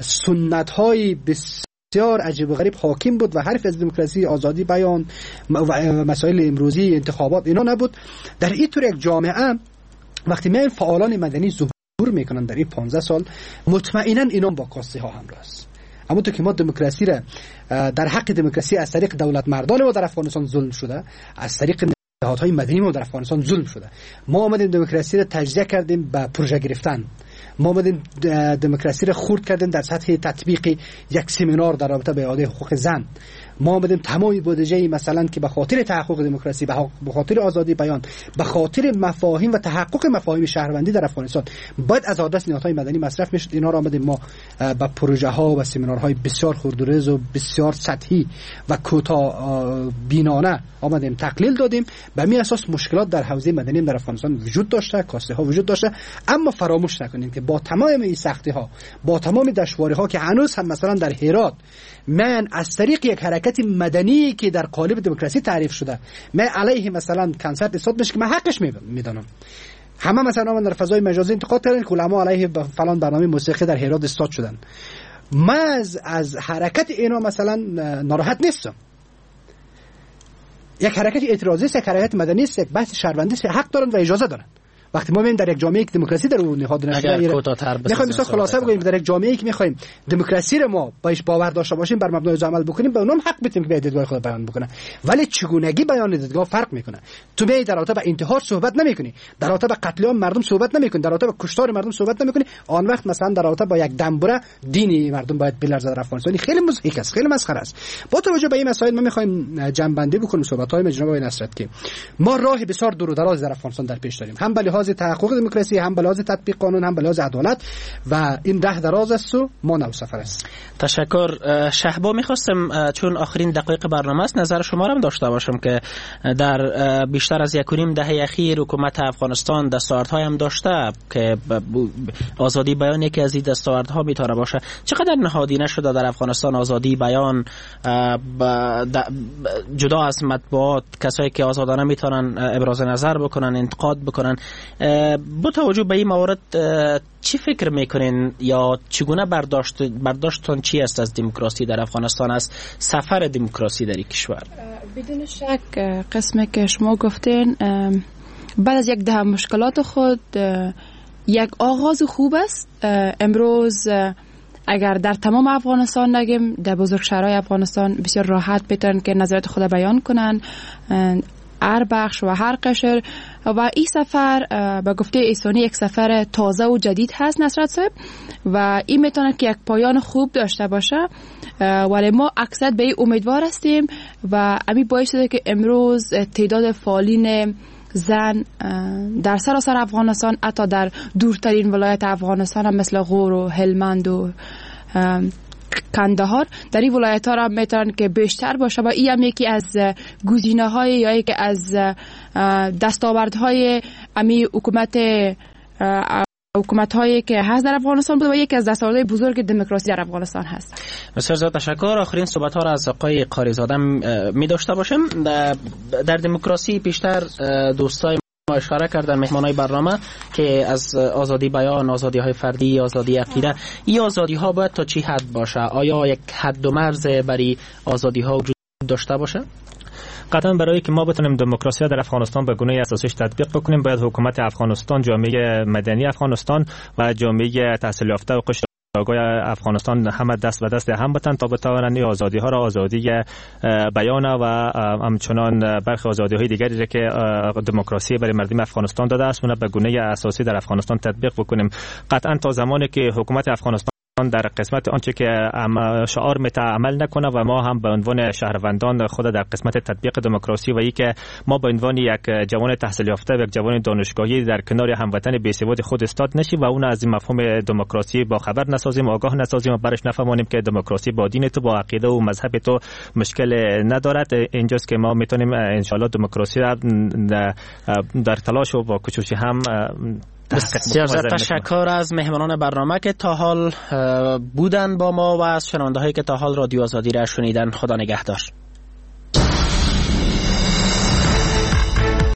سنت‌های بسیار عجیب و غریب حاکم بود و حرف از دموکراسی، آزادی بیان و مسائل امروزی انتخابات اینا نبود، در این طور یک جامعه وقتی میان فعالان مدنی ظهور میکنن در این پانزده سال، مطمئنا اینا با کاستی ها همراه است. اما تو که ما دموکراسی را در حق دموکراسی از طریق دولت مردان ما در افغانستان ظلم شده، از طریق نهادهای مدنی ما در افغانستان ظلم شده. ما آمدیم دموکراسی را تجزیه کردیم به پروژه گرفتن، ما آمدیم دموکراسی را خرد کردیم در سطح تطبیق یک سمینار در رابطه به اعاده حقوق زن، ما آمدیم تمامی بودجه مثلا که به خاطر تحقق دموکراسی، به خاطر آزادی بیان، به خاطر مفاهیم و تحقق مفاهیم شهروندی در افغانستان باید از آدرس نهادهای مدنی مصرف میشد، اینا را آمدیم ما به پروژه ها و سمینارهای بسیار خردورز و بسیار سطحی و کوتاه بینانه آمدیم تقلیل دادیم. به می اساس مشکلات در حوزه مدنی در افغانستان وجود داشته، کاسته ها وجود داشته، اما فراموش نکنیم که با تمام این سختی ها، با تمام دشواری ها که هنوز هم مثلا در هرات من از طریق یک حرکت مدنی که در قالب دموکراسی تعریف شده من علیه مثلا کنسرت استاد بشه که من حقش میدونم، همه مثلا من در فضای مجازی انتقاد کردن که علما علیه فلان برنامه موسیقی در هرات استاد شدن. من از, از حرکت اینا مثلا ناراحت نیستم. یک حرکت اعتراضی است، یک حرکت مدنی است، یک بحث شهروندی است، حق دارن و اجازه دارن. وقتی ما میایم در یک جامعه که دموکراسی در اون نهاد نشده، میخوایم مثلا خلاصه بگیم در یک جامعه‌ای که میخوایم دموکراسی رو ما باش باور داشته باشیم، بر مبنای عمل بکنیم، به اونم حق بدیم که دیدگاه خود بیان بکنه. ولی چگونگی بیان دیدگاه فرق میکنه. تو میای در رابطه با انتحار صحبت نمیکنی، در رابطه با قتل عام مردم صحبت نمیکنی، در رابطه با کشتار مردم صحبت نمیکنی، آن وقت مثلا در رابطه با یک دنبوره دینی مردم باید بلرزه در افغانستان. خیلی مضحک است، خیلی مسخره است. با توجه به این مسائل ما میخوایم جنبندی بکنیم صحبت‌های جناب آقای نصرت که ما راه بسیار دور و دراز در افغانستان در پیش داریم، هم به لحاظ تحقق دموکراسی، هم به لحاظ تطبیق قانون، هم به لحاظ عدالت، و این راه دراز است و ما نو سفر است. تشکر. شهبا، میخواستم چون آخرین دقایق برنامه است نظر شما را هم داشته باشم که در بیشتر از یک و نیم دهه اخیر حکومت افغانستان دستاوردهای هم داشته که آزادی بیان یکی از این دستاوردها میتونه باشه. چقدر نهادینه شده در افغانستان آزادی بیان، جدا از مطبوعات کسایی که آزادانه میتونن ابراز نظر بکنن، انتقاد بکنن، با توجه به این موارد چی فکر میکنین یا چگونه برداشت برداشتتون چی است از دموکراسی در افغانستان، از سفر دموکراسی در این کشور؟ بدون شک قسمی که شما گفتین بعد از یک دهه مشکلات خود یک آغاز خوب است. امروز اگر در تمام افغانستان نگیم، در بزرگ شهرهای افغانستان بسیار راحت میتونن که نظرات خود بیان کنن. هر بخش و هر قشر. و این سفر به گفته ایسانی یک سفر تازه و جدید هست نصرت صاحب و این میتونه که یک پایان خوب داشته باشه، ولی ما اکثر به این امیدوار هستیم و همین باعث شده که امروز تعداد فعالین زن در سراسر افغانستان، حتی در دورترین ولایت افغانستان هم مثل غور و هلمند و کندهار، در این ولایت ها را میتونن که بیشتر باشه و این هم یکی از گزینه های یا یکی از دستاوردهای امی حکومت حکومت هایی که هست در افغانستان بود و یکی از دستاوردهای بزرگ دموکراسی در افغانستان هست. بسیار زیاد تشکر. آخرین صحبت ها را از آقای قاریزاده می داشته باشم. در دموکراسی بیشتر دوستای ما اشاره کردن مهمانای برنامه که از آزادی بیان، آزادی های فردی، آزادی عقیده، این آزادی ها باید تا چی حد باشه؟ آیا یک حد و مرز برای آزادی ها وجود داشته باشه؟ قطعا برای که ما بتونیم دموکراسی در افغانستان به گونه اساسیش تطبیق بکنیم، باید حکومت افغانستان، جامعه مدنی افغانستان و جامعه تحصیل یافته و قشر آگاه افغانستان همه دست به دست هم بتن تا بتوانند آزادی ها را، آزادی بیان و همچنان برخی آزادی های دیگری که دموکراسی برای مردم افغانستان داده است اون به گونه اساسی در افغانستان تطبیق بکنیم. قطعا تا زمانی که حکومت افغانستان در قسمت آنچه که شعار متعامل نکنه و ما هم به عنوان شهروندان خود در قسمت تطبیق دموکراسی و ای که ما به عنوان یک جوان تحصیل یافته و یک جوان دانشگاهی در کنار هموطن بی‌سواد خود استاد نشیم و اون از این مفهوم دموکراسی با خبر نسازیم، آگاه نسازیم و برش نفهمونیم که دموکراسی با دین تو، با عقیده و مذهب تو مشکل ندارد. اینجاست که ما میتونیم ان شاء الله دموکراسی را در تلاش و با کوشش هم. بسیار تشکر از مهمانان برنامه که تا حال بودن با ما و از شنونده هایی که تا حال رادیو آزادی را شنیدن. خدا نگهدار.